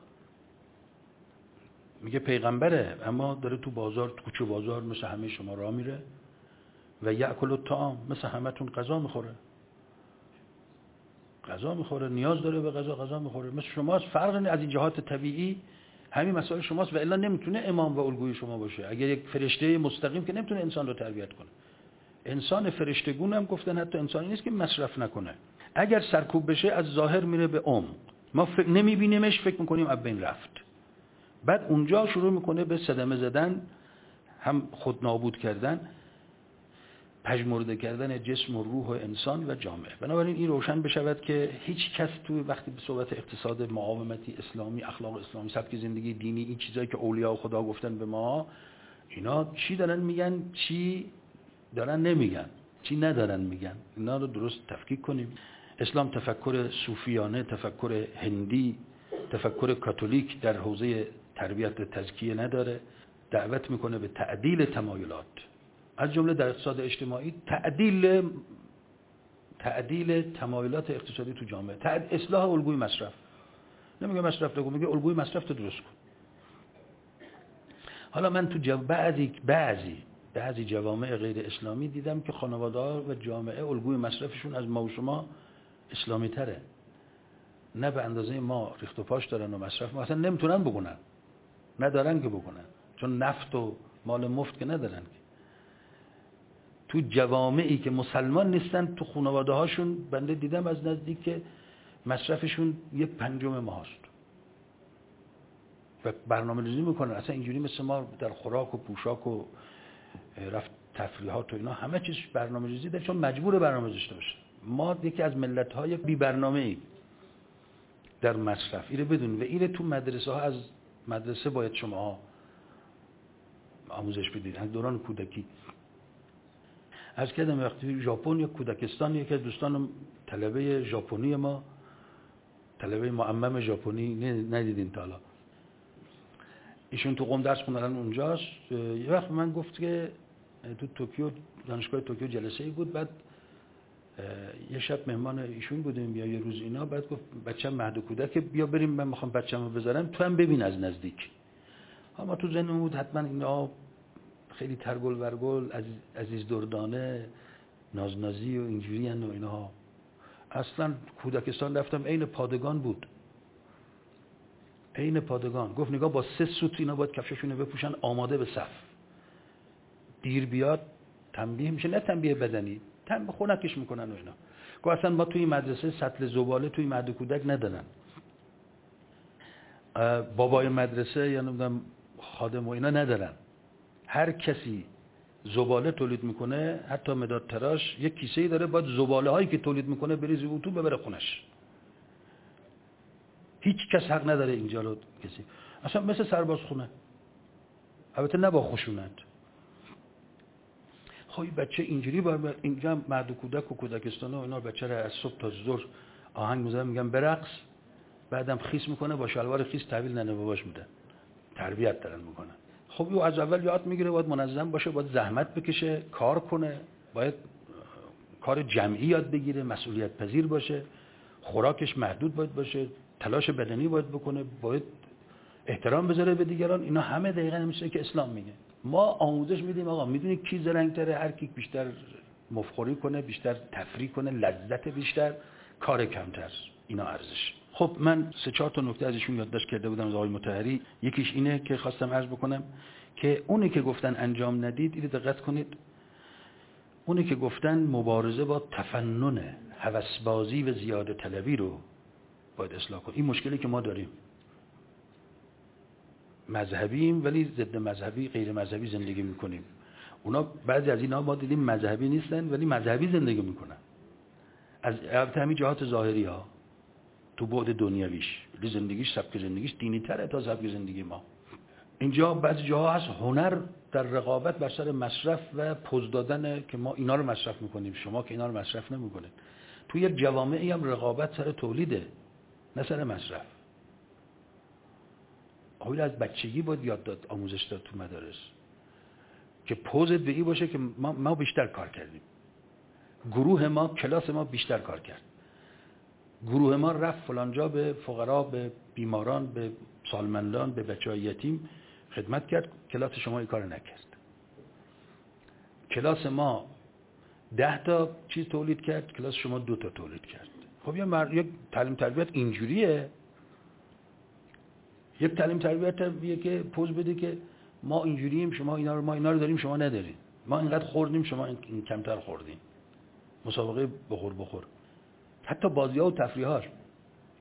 میگه پیغمبره اما داره تو بازار، تو کوچه بازار مثل همه شما راه میره، و یاکل الطعام، مثل همتون غذا میخوره، غذا میخوره، نیاز داره به غذا، غذا میخوره، مثل شماست. فرق از این جهات طبیعی همین مسائل شماست، و الا نمیتونه امام و الگوی شما باشه. اگر یک فرشته مستقیم که نمیتونه انسان رو تربیت کنه. انسان فرشتگون هم گفتن حتی انسانی نیست که مصرف نکنه. اگر سرکوب بشه از ظاهر میره به عمق، ما فکر نمیبینیمش، فکر میکنیم از بین رفت. بعد اونجا شروع میکنه به صدمه زدن، هم خود نابود کردن، پژمرده کردن جسم و روح و انسان و جامعه. بنابراین این روشن بشود که هیچ کس توی وقتی به صحبت اقتصاد مقاومتی اسلامی، اخلاق اسلامی، سبک زندگی دینی، این چیزایی که اولیاء خدا گفتن به ما، اینا چی دارن میگن، چی دارن نمیگن، چی ندارن میگن، اینا رو درست تفکیک کنیم. اسلام تفکر صوفیانه، تفکر هندی، تفکر کاتولیک در حوزه تربیت تزکیه نداره. دعوت میکنه به تعدیل تمایلات، از جمله در اقتصاد اجتماعی تعدیل تعدیل تمایلات اقتصادی تو جامعه، تعدیل اصلاح الگوی مصرف. نمیگه مصرف نکن، میگه الگوی مصرف تو درست کن. حالا من تو جو... بعضی بعضی بعضی جوامع غیر اسلامی دیدم که خانواده‌ها و جامعه الگوی مصرفشون از ما و شما اسلامی تره، نه به اندازه ما ریخت و پاش دارن و مصرف ما اصلا نمیتونن بکنن، ندارن که بکنن، چون نفت و مال مفت که ندارن. تو جوامعی که مسلمان نیستن، تو خانواده هاشون بنده دیدم از نزدیک که مصرفشون یه پنجم ماست و برنامه ریزی میکنن. اصلا اینجوری مثل ما در خوراک و پوشاک و رفت تفریحات و اینا همه چیز برنامه ریزی داره، چون مجبور برنامه داشته باشه. ما یکی از ملت های بی برنامه ای در مصرف، اینو بدون و اینو تو مدرسه ها از مدرسه باید شما آموزش بدید، از دوران کودکی. از کردم وقتی ژاپن یا کودکستان، یکی از دوستان طلبه ژاپنی ما، طلبه معمم ژاپنی ندیدین تا حالا، ایشون تو قم درس خوندن اونجاست. یه وقت من گفت که تو توکیو، دانشگاه توکیو جلسه ای بود، بعد یه شب مهمان ایشون بودیم یا یه روز اینا، بعد گفت بچه‌م مهد کودک، بیا بریم من میخوام بچه‌مو بذارم تو هم ببین از نزدیک. اما تو ذهنم بود حتما اینا خیلی ترگل ورگل، عزیز دردانه، نازنازی و اینجوری و اینها. اصلا کودکستان رفتم عین پادگان بود، عین پادگان. گفت نگاه با سه سوت اینا باید کفششونو بپوشن آماده به صف، دیر بیاد تنبیه میشه، نه تنبیه بدنی، تنبیه خنکش میکنن و اینا. گفت اصلا ما توی مدرسه سطل زباله توی مهد کودک ندارن. بابای مدرسه یا نمیدونم خادم و اینا ندارن. هر کسی زباله تولید میکنه، حتی مداد تراش یک کیسه‌ای داره، باید زباله هایی که تولید میکنه بریزه اون تو ببره خونش. هیچ کس حق نداره اینجا رو کسی، اصلا مثل سرباز خونه، البته نه با خشونت. خب بچه اینجوری باید اینجا مهد کودک و کودکستان و اینا بچه را از صبح تا ظهر آهنگ میذارن، میگن برقص، بعدم خیس میکنه با شلوار خیس تحویل ننه باباش میده، تربیت دارن میکنن. خب یو از اول یاد میگیره باید منظم باشه، باید زحمت بکشه، کار کنه، باید کار جمعی یاد بگیره، مسئولیت پذیر باشه، خوراکش محدود باید باشه، تلاش بدنی باید بکنه، باید احترام بذاره به دیگران. اینا همه دقیقاً نمیشه که اسلام میگه. ما آموزش میدیم آقا میدونی کی زرنگ‌تره، هر کی بیشتر مفخوری کنه، بیشتر تفریح کنه، لذت بیشتر، کار کمتر، اینا ارزش. خب من سه چهار تا نکته ازشون یادداشت کرده بودم از آقای مطهری. یکیش اینه که خواستم عرض بکنم که اونی که گفتن انجام ندید، اینو دقت کنید، اونی که گفتن مبارزه با تفنن، هوسبازی و زیاده طلبی رو باید اصلاح کنیم. این مشکلی که ما داریم، مذهبیم ولی ضد مذهبی، غیر مذهبی زندگی میکنیم. اونا بعضی از اینا ما دیدیم مذهبی نیستن ولی مذهبی زندگی میکنن، از همین جهات ظاهری ها. تو بعد دنیویش زندگیش، سبک زندگیش دینی تره تا سبک زندگی ما. اینجا بعضی جاها هست هنر در رقابت بر سر مصرف و پوز دادن که ما اینا رو مصرف میکنیم، شما که اینا رو مصرف نمیکنید. تو یک جوامعی هم رقابت سر تولیده، نه سر مصرف. آویل از بچگی باید یاد داد، آموزش داد تو مدارس که پوزت به این باشه که ما, ما بیشتر کار کردیم، گروه ما، کلاس ما بیشتر کار کرد، گروه ما رفت فلانجا به فقرا، به بیماران، به سالمندان، به بچه‌های یتیم خدمت کرد، کلاس شما این کار نکرد. کلاس ما ده تا چیز تولید کرد، کلاس شما دو تا تولید کرد. خب یه مر... یک تعلیم تربیت اینجوریه. یک تعلیم تربیت که پوز بده که ما اینجوریم، شما اینا رو ما اینا رو داریم شما ندارین، ما اینقدر خوردیم شما این کمتر خوردین، مسابقه بخور بخور. حتی بازی‌ها و تفریحات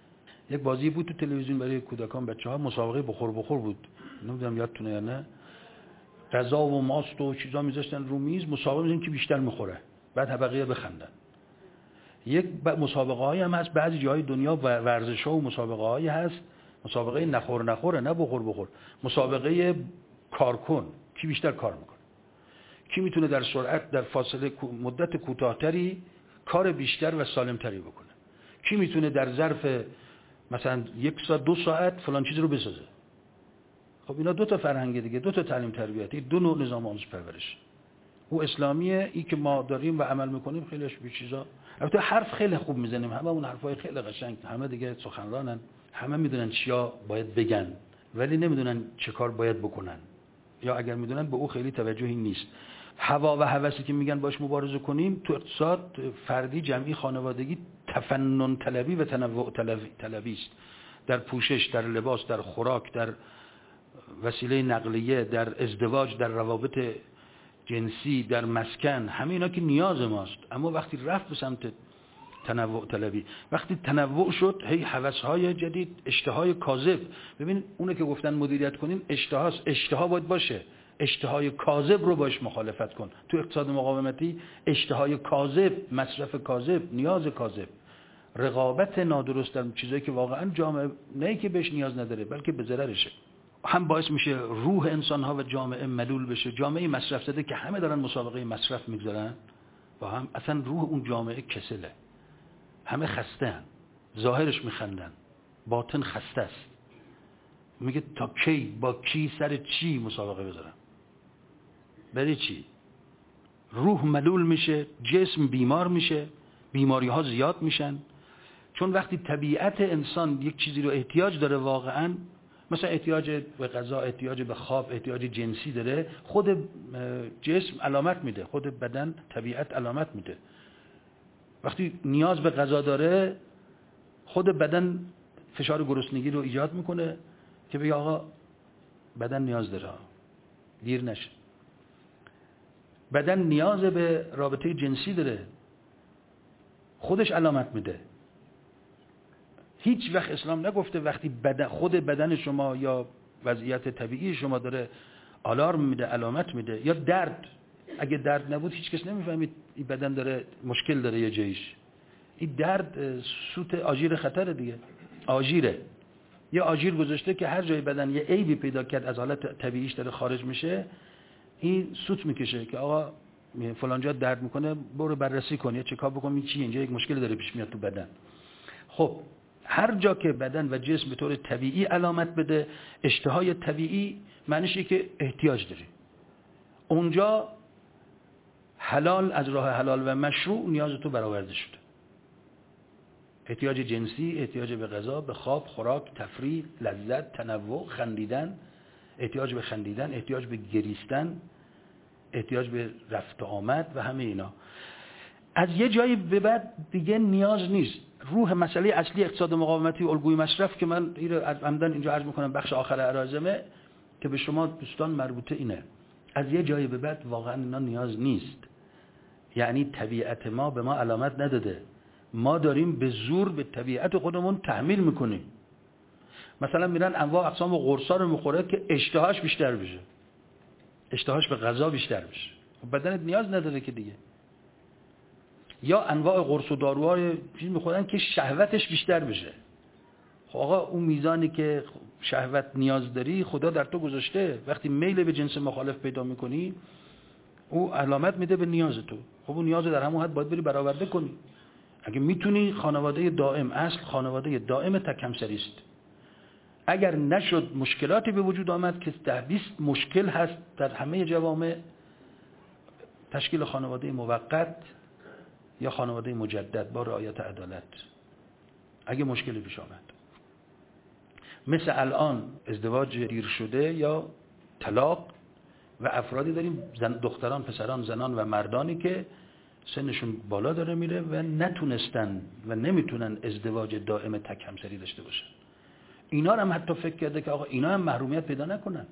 یک بازی بود تو تلویزیون برای کودکان بچه‌ها، مسابقه بخور بخور بود، نمیدونم یادتونه یا نه. غذا و ماست و چیزا میذاشتن رو میز، مسابقه می‌ذاشتن که بیشتر میخوره، بعد بقیه بخندن. یک مسابقه هایی هم هست بعضی جای دنیا، ورزش‌ها و مسابقه هایی هست، مسابقه نخور نخوره، نه بخور بخور، مسابقه کار کن، کی بیشتر کار میکنه، کی میتونه در سرعت در فاصله مدت کوتاه‌تری کار بیشتر و سالمتری بکنه، کی میتونه در ظرف مثلا یک ساعت دو ساعت فلان چیز رو بسازه. خب اینا دو تا فرهنگ دیگه، دو تا تعلیم تربیتی، دو نوع نظام آموزش پرورش. او اسلامیه، ای که ما داریم و عمل میکنیم خیلیش به چیزا، البته حرف خیلی خوب میزنیم، همه اون حرفای خیلی قشنگ، همه دیگه سخنرانن، همه میدونن چیا باید بگن ولی نمیدونن چه کار باید بکنن، یا اگر میدونن به او خیلی توجهی نیست. هوا و هوسی که میگن باش مبارزه کنیم، تو اقتصاد فردی، جمعی، خانوادگی تفنن طلبی و تنوع طلبی است. در پوشش، در لباس، در خوراک، در وسیله نقلیه، در ازدواج، در روابط جنسی، در مسکن، همه اینا که نیاز ماست. اما وقتی رفت به سمت تنوع طلبی، وقتی تنوع شد، هی هوس‌های جدید، اشتهای کاذب. ببین اونه که گفتن مدیریت کنین اشتهاست، اشتها باید باشه، اشتهای کاذب رو باش مخالفت کن. تو اقتصاد مقاومتی اشتهای کاذب، مصرف کاذب، نیاز کاذب، رقابت نادرست در چیزایی که واقعا جامعه نه که بهش نیاز نداره بلکه به ضررشه، هم باعث میشه روح انسان‌ها و جامعه ملول بشه. جامعه مصرف زده که همه دارن مسابقه مصرف میگذارن با هم، اصلا روح اون جامعه کسله، همه خسته هن. ظاهرش میخندن، باطن خسته است. میگه تا کی، با کی، سر چی مسابقه بذارم، برای چی؟ روح ملول میشه، جسم بیمار میشه، بیماری ها زیاد میشن. چون وقتی طبیعت انسان یک چیزی رو احتیاج داره واقعا، مثلا احتیاج به غذا، احتیاج به خواب، احتیاج جنسی داره، خود جسم علامت میده، خود بدن، طبیعت علامت میده. وقتی نیاز به غذا داره، خود بدن فشار گرسنگی رو ایجاد میکنه که بگه آقا بدن نیاز داره، دیر نشه. بدن نیاز به رابطه جنسی داره، خودش علامت میده. هیچ وقت اسلام نگفته وقتی بدن، خود بدن شما یا وضعیت طبیعی شما داره آلارم میده، علامت میده، یا درد، اگه درد نبود هیچ کس نمیفهمید این بدن داره مشکل داره یه جایش. این درد سوت آژیر خطر دیگه، آژیره. یه آژیر گذاشته که هر جای بدن یه عیبی پیدا کرد از حالت طبیعیش داره خارج میشه، این سوت میکشه که آقا فلان جا درد میکنه، برو بررسی کن یا چکاپ بکن چیه، اینجا یک مشکل داره پیش میاد تو بدن. خب هر جا که بدن و جسم به طور طبیعی علامت بده، اشتهای طبیعی معنیشه که احتیاج داری. اونجا حلال، از راه حلال و مشروع نیاز تو برآورده شده. احتیاج جنسی، احتیاج به غذا، به خواب، خوراک، تفریح، لذت، تنوع، خندیدن، احتیاج به خندیدن، احتیاج به گریستن، احتیاج به رفت و آمد و همه اینا. از یه جایی به بعد دیگه نیاز نیست. روح مسئله اصلی اقتصاد مقاومتی الگوی مصرف که من عمدن اینجا عرض میکنم بخش آخر عرازمه که به شما دوستان مربوطه، اینه از یه جایی به بعد واقعا اینا نیاز نیست. یعنی طبیعت ما به ما علامت نداده، ما داریم به زور به طبیعت خودمون تحمیل میکنیم. مثلا میرن انواع اقسام قرصا رو میخوره که اشتهاش بیشتر بشه، اشتهاش به غذا بیشتر بشه. خب بدنت نیاز نداره که دیگه. یا انواع قرص و داروهای چیز میخورن که شهوتش بیشتر بشه. خب آقا اون میزانی که شهوت نیاز داری خدا در تو گذاشته، وقتی میل به جنس مخالف پیدا میکنی او علامت میده به نیاز تو. خب اون نیاز در همون حد باید بری برآورده کنی. اگه میتونی خانواده دائم، اصل خانواده دائم تک همسری است. اگر نشد مشکلاتی به وجود آمد که ده بیست مشکل هست در همه جوامع، تشکیل خانواده موقت یا خانواده مجدد با رعایت عدالت. اگه مشکلی پیش آمد مثل الان ازدواج دیر شده یا طلاق و افرادی داریم، زن دختران، پسران، زنان و مردانی که سنشون بالا داره میره و نتونستن و نمیتونن ازدواج دائم تک همسری داشته باشن. اینا رو هم حتی فکر کرده که آقا اینا هم محرومیت پیدا نکنن.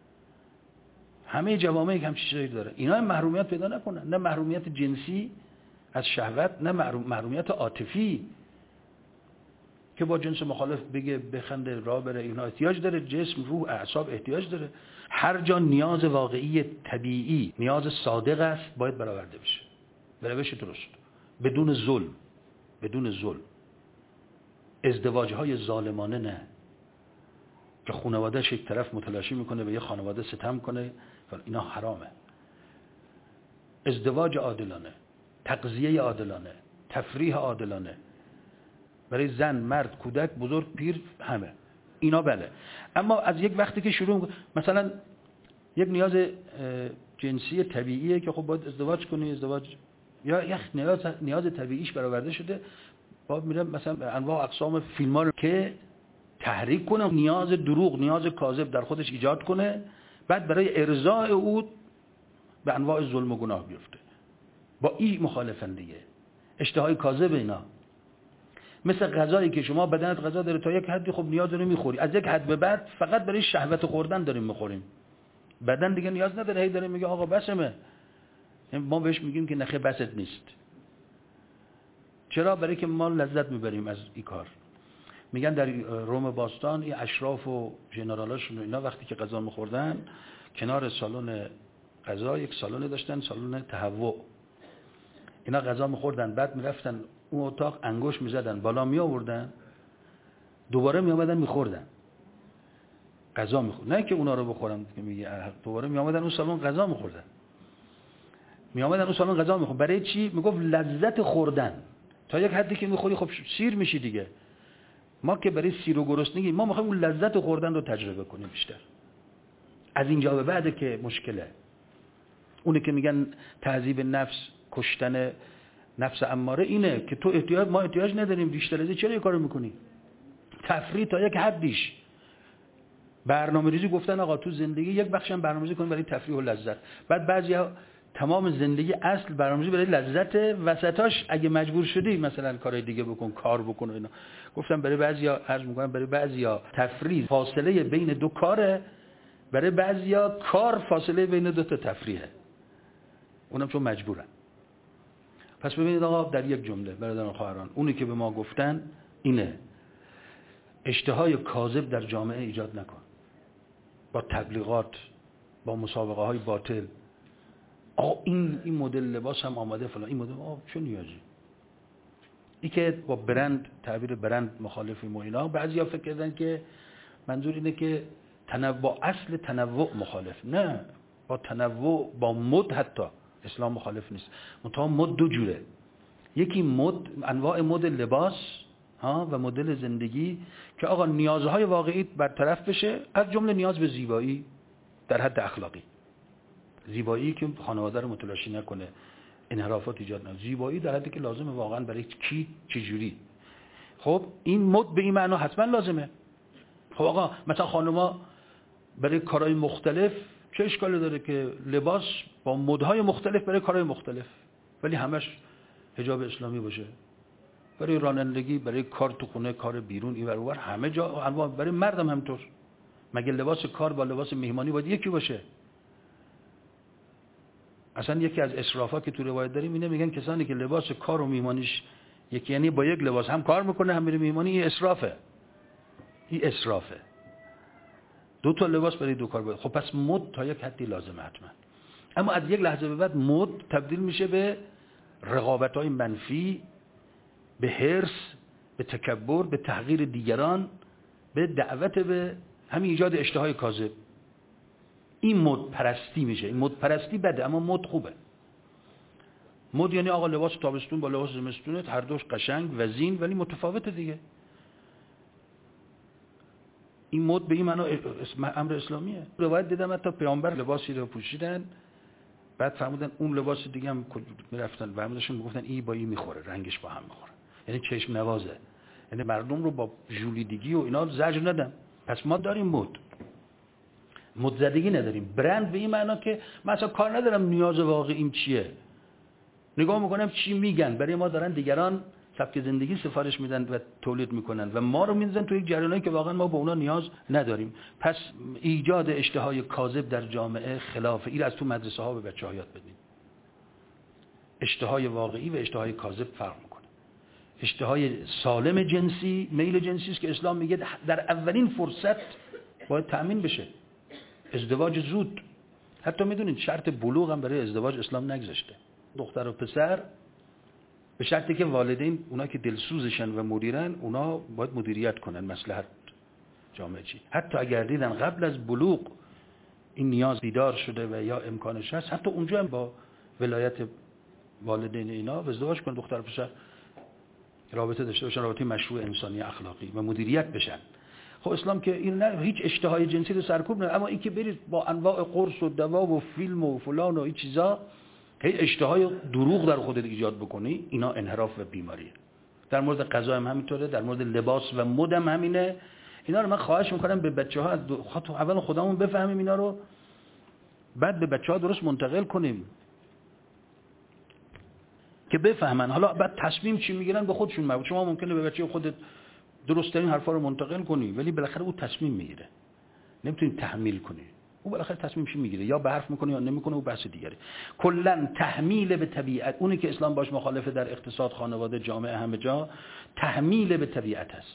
همه جوامع یک همچین چیزی داره، اینا هم محرومیت پیدا نکنن، نه محرومیت جنسی از شهوت، نه محرومیت عاطفی. که با جنس مخالف بگه، بخنده، راه بره. اینا احتیاج داره، جسم، روح، اعصاب احتیاج داره. هر جا نیاز واقعی طبیعی، نیاز صادق است، باید برآورده بشه به روش درست، بدون ظلم، بدون ظلم. ازدواج‌های ظالمانه نه، که خانواده‌اش یک طرف متلاشی میکنه به یه خانواده ستم کنه، اینا حرامه. ازدواج عادلانه، تغذیه عادلانه، تفریح عادلانه برای زن، مرد، کودک، بزرگ، پیر، همه اینا بله. اما از یک وقتی که شروع مثلا یک نیاز جنسی طبیعیه که خب باید ازدواج کنی، ازدواج یا یک نیاز نیاز طبیعیش برآورده شده، باید میرم مثلا انواع اقسام فیلم‌ها رو که تحریک کنه، نیاز دروغ، نیاز کاذب در خودش ایجاد کنه، بعد برای ارضاء او به انواع ظلم و گناه بیفته. با این مخالفن دیگه. اشتهای کاذب اینا مثل غذایی که شما بدنت غذا داره تا یک حدی، خب نیاز داره میخوری، از یک حد به بعد فقط برای شهوت خوردن داریم میخوریم، بدن دیگه نیاز نداره، هی داره میگه آقا بسمه. ما بهش میگیم که نخه بست نیست. چرا؟ برای که ما لذت میبریم از این کار. میگن در روم باستان این اشراف و ژنرالاشون اینا وقتی که غذا میخوردن کنار سالن غذا یک سالن داشتن، سالن تهوع. اینا غذا میخوردن، بعد میرفتن اون اتاق انگوش میزدن، بالا می آوردن، دوباره می آمدن میخوردن، غذا میخوردن. نه که اونا رو بخورن که میگه، دوباره می آمدن اون سالن غذا میخوردن، می آمدن اون سالن غذا میخوردن. برای چی؟ میگفت لذت خوردن. تا یک حدی که میخوری خب سیر میشی دیگه. ما که برای سیر و گرسنگی، ما میخوایم اون لذت خوردن رو تجربه کنیم بیشتر. از اینجا به بعد که مشکله. اونه که میگن تعذیب نفس، کشتن نفس اماره اینه که تو احتیاج، ما احتیاج نداریم بیشتر از این، چرا این کارو میکنی؟ تفریح تا یک حدیش. برنامه‌ریزی گفتن آقا تو زندگی یک بخشم برنامه‌ریزی کنیم برای تفریح و لذت. بعد بعضیا تمام زندگی اصل برنامه‌ریزی برای لذت، وسطاش اگه مجبور شدی مثلا کارهای دیگه بکن، کار بکن و اینا. گفتم برای بعضیا، عرض می‌کنم برای بعضیا تفریح فاصله بین دو کاره، برای بعضیا کار فاصله بین دو تا تفریحه. اونم چون مجبورن. پس ببینید آقا در یک جمله برادران خواهران، اونی که به ما گفتن اینه: اشتهای کاذب در جامعه ایجاد نکن با تبلیغات، با مسابقه های باطل. آقا این این مدل لباس هم آماده فلان، این مدل آقا چه نیازی؟ این که با برند، تعبیر برند مخالفیم و اینا. بعضیا فکر کردن که منظور اینه که تنوع، اصل تنوع مخالف. نه، با تنوع، با مد حتی اسلام مخالف نیست. منتها مد دو جوره. یکی مد، انواع مد لباس ها و مدل زندگی که آقا نیازهای واقعی برطرف بشه، از جمله نیاز به زیبایی در حد اخلاقی. زیبایی که خانواده رو متلاشی نکنه، انحرافات ایجاد نکنه. زیبایی در حدی که لازمه واقعا برای کی، چجوری. خب این مد به این معنا حتما لازمه. خب آقا مثلا خانوما برای کارهای مختلف چه اشکالی داره که لباس با مدهای مختلف برای کارهای مختلف، ولی همش حجاب اسلامی باشه. برای رانندگی، برای کار تو خونه، کار بیرون، این ور اون ور، همه جا انواع. برای مردم همینطور. مگه لباس کار با لباس مهمانی باید یکی باشه؟ اصلا یکی از اسرافا که تو روایت داریم اینه، میگن کسانی که لباس کار و مهمانیش یکی، یعنی با یک لباس هم کار میکنه هم میره مهمانی، این اسرافه. این اسرافه. دو تا لباس برای دو کار باید. خب پس مد تا یک حدی لازمه حتما. اما از یک لحظه به بعد مد تبدیل میشه به رقابت‌های منفی، به حرص، به تکبر، به تحقیر دیگران، به دعوت به همین ایجاد اشتهای کاذب. این مد پرستی میشه. این مد پرستی بده، اما مد خوبه. مد یعنی آقا لباس تابستون با لباس زمستونه، هر دوش قشنگ و زین، ولی متفاوته دیگه. این مد به این معنا امر اسلامیه. روایت دیدم حتی پیامبر لباسی رو پوشیدن، بعد فهمیدن اون لباس دیگه هم میرفتن و همشون میگفتن این با این میخوره، رنگش با هم میخوره. یعنی چشم نوازه. یعنی مردم رو با ژولیدگی و اینا زجر ندن. پس ما داریم مد. مدزدگی نداریم. برند به این معنا که من اصلا کار ندارم نیاز واقعیم چیه. نگاه میکنم چی میگن. برای ما دارن دیگران سبک زندگی سفارش میدن و تولید میکنن و ما رو میندازن توی یک جریانی که واقعا ما به اونا نیاز نداریم. پس ایجاد اشتهای کاذب در جامعه خلافه. این از تو مدرسه ها به بچه‌ها یاد بدیم. اشتهای واقعی و اشتهای کاذب فرق میکنه. اشتهای سالم جنسی، میل جنسی است که اسلام میگه در اولین فرصت باید تأمین بشه. ازدواج زود، حتی میدونید شرط بلوغ هم برای ازدواج اسلام نگذاشته. دختر و پسر به شرطی که والدین اونا که دلسوزشن و مدیرن اونا باید مدیریت کنن مصلحت جامعه چی. حتی اگر دیدن قبل از بلوغ این نیاز بیدار شده و یا امکانش هست، حتی اونجا هم با ولایت والدین اینا ازدواج کنن، دختر و پسر رابطه داشته باشن، رابطه مشروع انسانی اخلاقی و مدیریت بشن. خب اسلام که این نه هیچ اشتهای جنسی رو سرکوب نه، اما این که برید با انواع قرص و دوا و فیلم و فلان و این چیزا هی اشتهای دروغ در خودت ایجاد بکنی، اینا انحراف و بیماریه. در مورد غذا هم همینطوره، در مورد لباس و مد هم همینه. اینا رو من خواهش میکنم به بچه‌ها از خاطر اول خودمون بفهمیم اینا رو، بعد به بچه‌ها درست منتقل کنیم که بفهمن. حالا بعد تصمیم چی میگیرن به خودشون مربوطه. شما ممکنه به بچه خودت درست ترین حرفا رو منتقل کنی، ولی بالاخره او تصمیم میگیره، نمیتونی تحمیل کنی. او بالاخره تصمیم چی میگیره، یا به حرف میکنه یا نمیکنه، او بحث دیگره. کلا تحمیل به طبیعت، اونی که اسلام باش مخالفه در اقتصاد، خانواده، جامعه، همه جا، تحمیل به طبیعت است.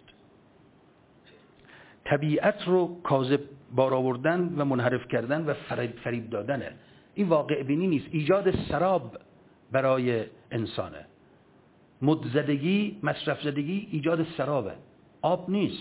طبیعت رو کاذب بار آوردن و منحرف کردن و فریب دادنه. این واقع بینی نیست، ایجاد سراب برای انسانه. مدزدگی، مصرف زدگی ایجاد سرابه، آب نیست.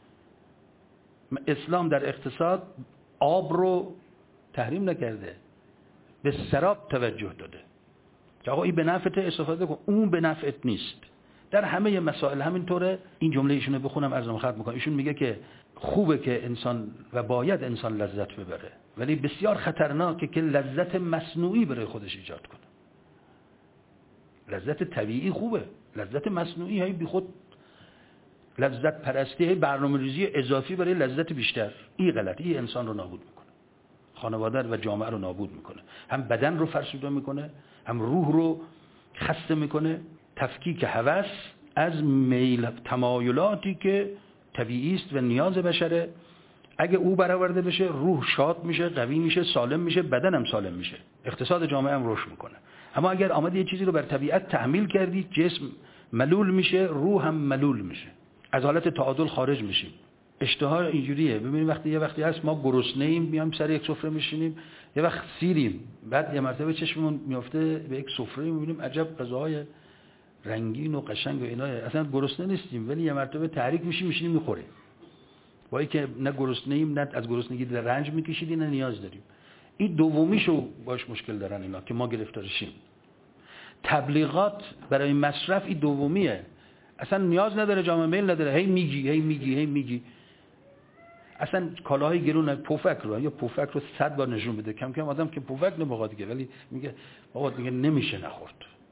اسلام در اقتصاد آب رو تحریم نکرده، به سراب توجه داده که آقا این به نفعت استفاده کن، اون به نفعت نیست. در همه مسائل همینطوره. این جمله ایشونو بخونم عرضم ختم میکنم. ایشون میگه که خوبه که انسان و باید انسان لذت ببره، ولی بسیار خطرناکه که لذت مصنوعی برای خودش ایجاد کنه. لذت طبیعی خوبه، لذت مصنوعی هی بی خود لذت پرستی، هی برنامه‌ریزی اضافی برای لذت بیشتر، این غلطی، این انسان رو نابود میکنه، خانواده و جامعه رو نابود میکنه، هم بدن رو فرسوده میکنه، هم روح رو خسته میکنه. تفکیک هوس از میل، تمایلاتی که طبیعی است و نیاز بشره، اگه او برآورده بشه روح شاد میشه، قوی میشه، سالم میشه، بدن هم سالم میشه، اقتصاد جامعه هم رشد میکنه. اما اگر آمد یه چیزی رو بر طبیعت تحمیل کردی، جسم ملول میشه، روح هم ملول میشه، از حالت تعادل خارج میشیم. اشتها اینجوریه. ببینید وقتی یه وقتی هست ما گرسنه ایم میایم سر یک سفره میشینیم، یه وقت سیریم، بعد یه مرتبه چشممون میفته به یک سفره میبینیم عجب غذاهای رنگین و قشنگ و اینا، اصلا گرسنه نیستیم ولی یه مرتبه تحریک میشیم میشینیم میخوریم، با اینکه نه گرسنه ایم، نه از گرسنگی در رنج میکشیدیم، نه نیاز داریم. این دومیشو باش مشکل دارن اینا که ما گرفتارشیم. تبلیغات برای مصرف این دومیه، اصلا نیاز نداره، جامعه میل نداره، هی میگی هی میگی هی میگی. اصلا کالاهای گرون، پفک رو یا پفک رو صد بار نشون بده، کم کم آدم که پفک نمیخواد دیگه، ولی میگه بابا دیگه نمیشه نخورد.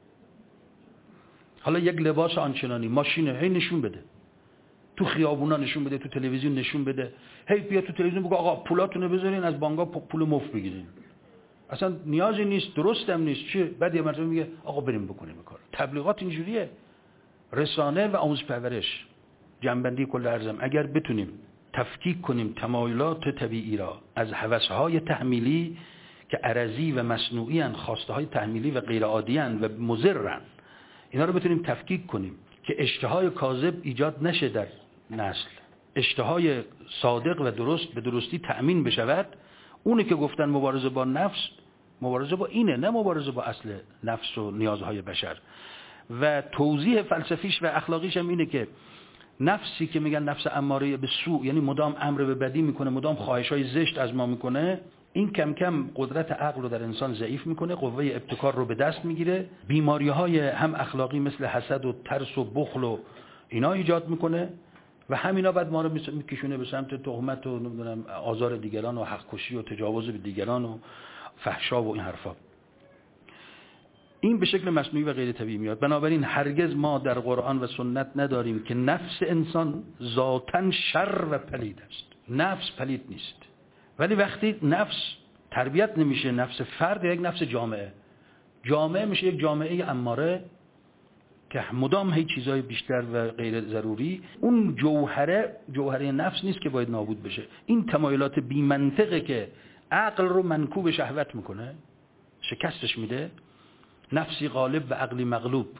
حالا یک لباس آنچنانی، ماشینه، هی نشون بده، تو خیابونا نشون بده، تو تلویزیون نشون بده، هی بیا تو تلویزیون بگو آقا پولاتونو بذارین از بانک‌ها پول مفت بگیرین. اصلا نیازی نیست، درستم نیست، چیه؟ بعد یه مرتبه میگه آقا بریم بکنیم کار. تبلیغات اینجوریه. رسانه و آموزش پرورش، جنبندی کل ارزم، اگر بتونیم تفکیک کنیم تمایلات طبیعی را از هوس‌های تحمیلی که عرضی و مصنوعی ان، خواسته‌های تحمیلی و غیر عادی ان و مضرن، اینا رو بتونیم تفکیک کنیم که اشتهای کاذب ایجاد نشه در نسل، اشتهای صادق و درست به درستی تأمین بشود. اونه که گفتن مبارزه با نفس، مبارزه با اینه، نه مبارزه با اصل نفس و نیازهای بشر. و توضیح فلسفیش و اخلاقیش هم اینه که نفسی که میگن نفس اماره به سوء، یعنی مدام امر به بدی میکنه، مدام خواهشای زشت از ما میکنه، این کم کم قدرت عقل رو در انسان ضعیف میکنه، قوه ابتکار رو به دست میگیره، بیماری‌های هم اخلاقی مثل حسد و ترس و بخل و اینا ایجاد میکنه و همینا بعد ما رو میکشونه به سمت تهمت و نمیدونم آزار دیگران و حق کشی و تجاوز به دیگران و فحشا و این حرفا. این به شکل مصنوعی و غیر طبیعی میاد. بنابراین هرگز ما در قرآن و سنت نداریم که نفس انسان ذاتاً شر و پلید است. نفس پلید نیست، ولی وقتی نفس تربیت نمیشه، نفس فرد، یک نفس جامعه، جامعه میشه یک جامعه اماره که مدام هی چیزای بیشتر و غیر ضروری. اون جوهره جوهره نفس نیست که باید نابود بشه. این تمایلات بی منطقه که عقل رو منکوب شهوت میکنه، شکستش میده. نفسی غالب و عقلی مغلوب،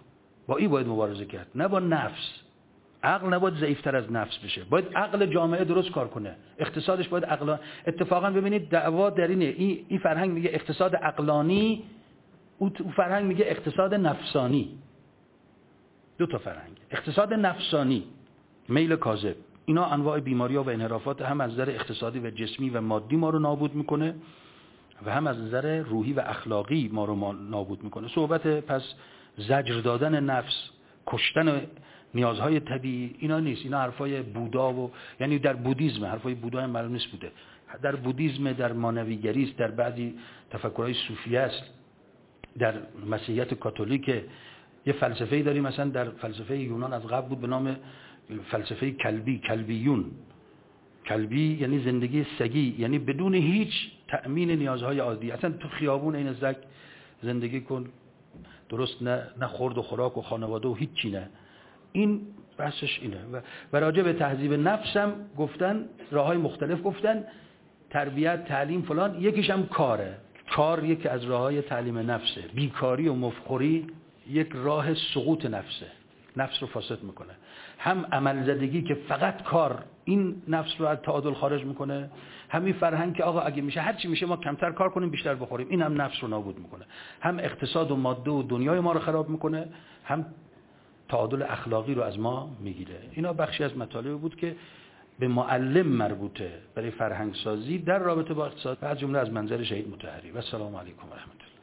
با این باید مبارزه کرد، نه با نفس. عقل نباید ضعیفتر از نفس بشه، باید عقل جامعه درست کار کنه، اقتصادش باید عقلان. اتفاقا ببینید دعوا در اینه، این این فرهنگ میگه اقتصاد عقلانی، اون فرهنگ میگه اقتصاد نفسانی. دو تا فرهنگ. اقتصاد نفسانی، میل کاذب، اینا انواع بیماری‌ها و انحرافات هم از نظر اقتصادی و جسمی و مادی ما رو نابود میکنه و هم از نظر روحی و اخلاقی ما رو نابود میکنه. صحبت پس زجر دادن نفس، کشتن نیازهای طبیعی اینا نیست، اینا حرفای بودا و یعنی در بودیسم، حرفای بودا هم معلوم نیست بوده، در بودیسم، در مانویگری است، در بعضی تفکرهای صوفی است، در مسیحیت کاتولیک یه فلسفه‌ای داریم، مثلا در فلسفه یونان از قبل بود به نام فلسفه کلبی، کلبیون. کلبی یعنی زندگی سگی، یعنی بدون هیچ تأمین نیازهای عادی، اصلا تو خیابون این سگ زندگی کن، درست نه نه خورد و خوراک و خانواده و هیچ چی نه. این بحثش اینه. و, و راجع به تهذیب نفس هم گفتن، راههای مختلف گفتن، تربیت، تعلیم فلان، یکیش هم کاره. کار یکی از راههای تعلیم نفسه. بیکاری و مفخوری یک راه سقوط نفسه، نفس رو فاسد میکنه. هم عمل زدگی که فقط کار این نفس رو از تعادل خارج میکنه، همین فرهنگ که آقا اگه میشه هر چی میشه ما کمتر کار کنیم بیشتر بخوریم، این هم نفس رو نابود میکنه. هم اقتصاد و ماده و دنیای ما رو خراب میکنه، هم تعادل اخلاقی رو از ما میگیره. اینا بخشی از مطالبی بود که به معلم مربوطه برای فرهنگ سازی در رابطه با اقتصاد، از جمله از منظر شهید مطهری. و السلام علیکم و رحمت الله.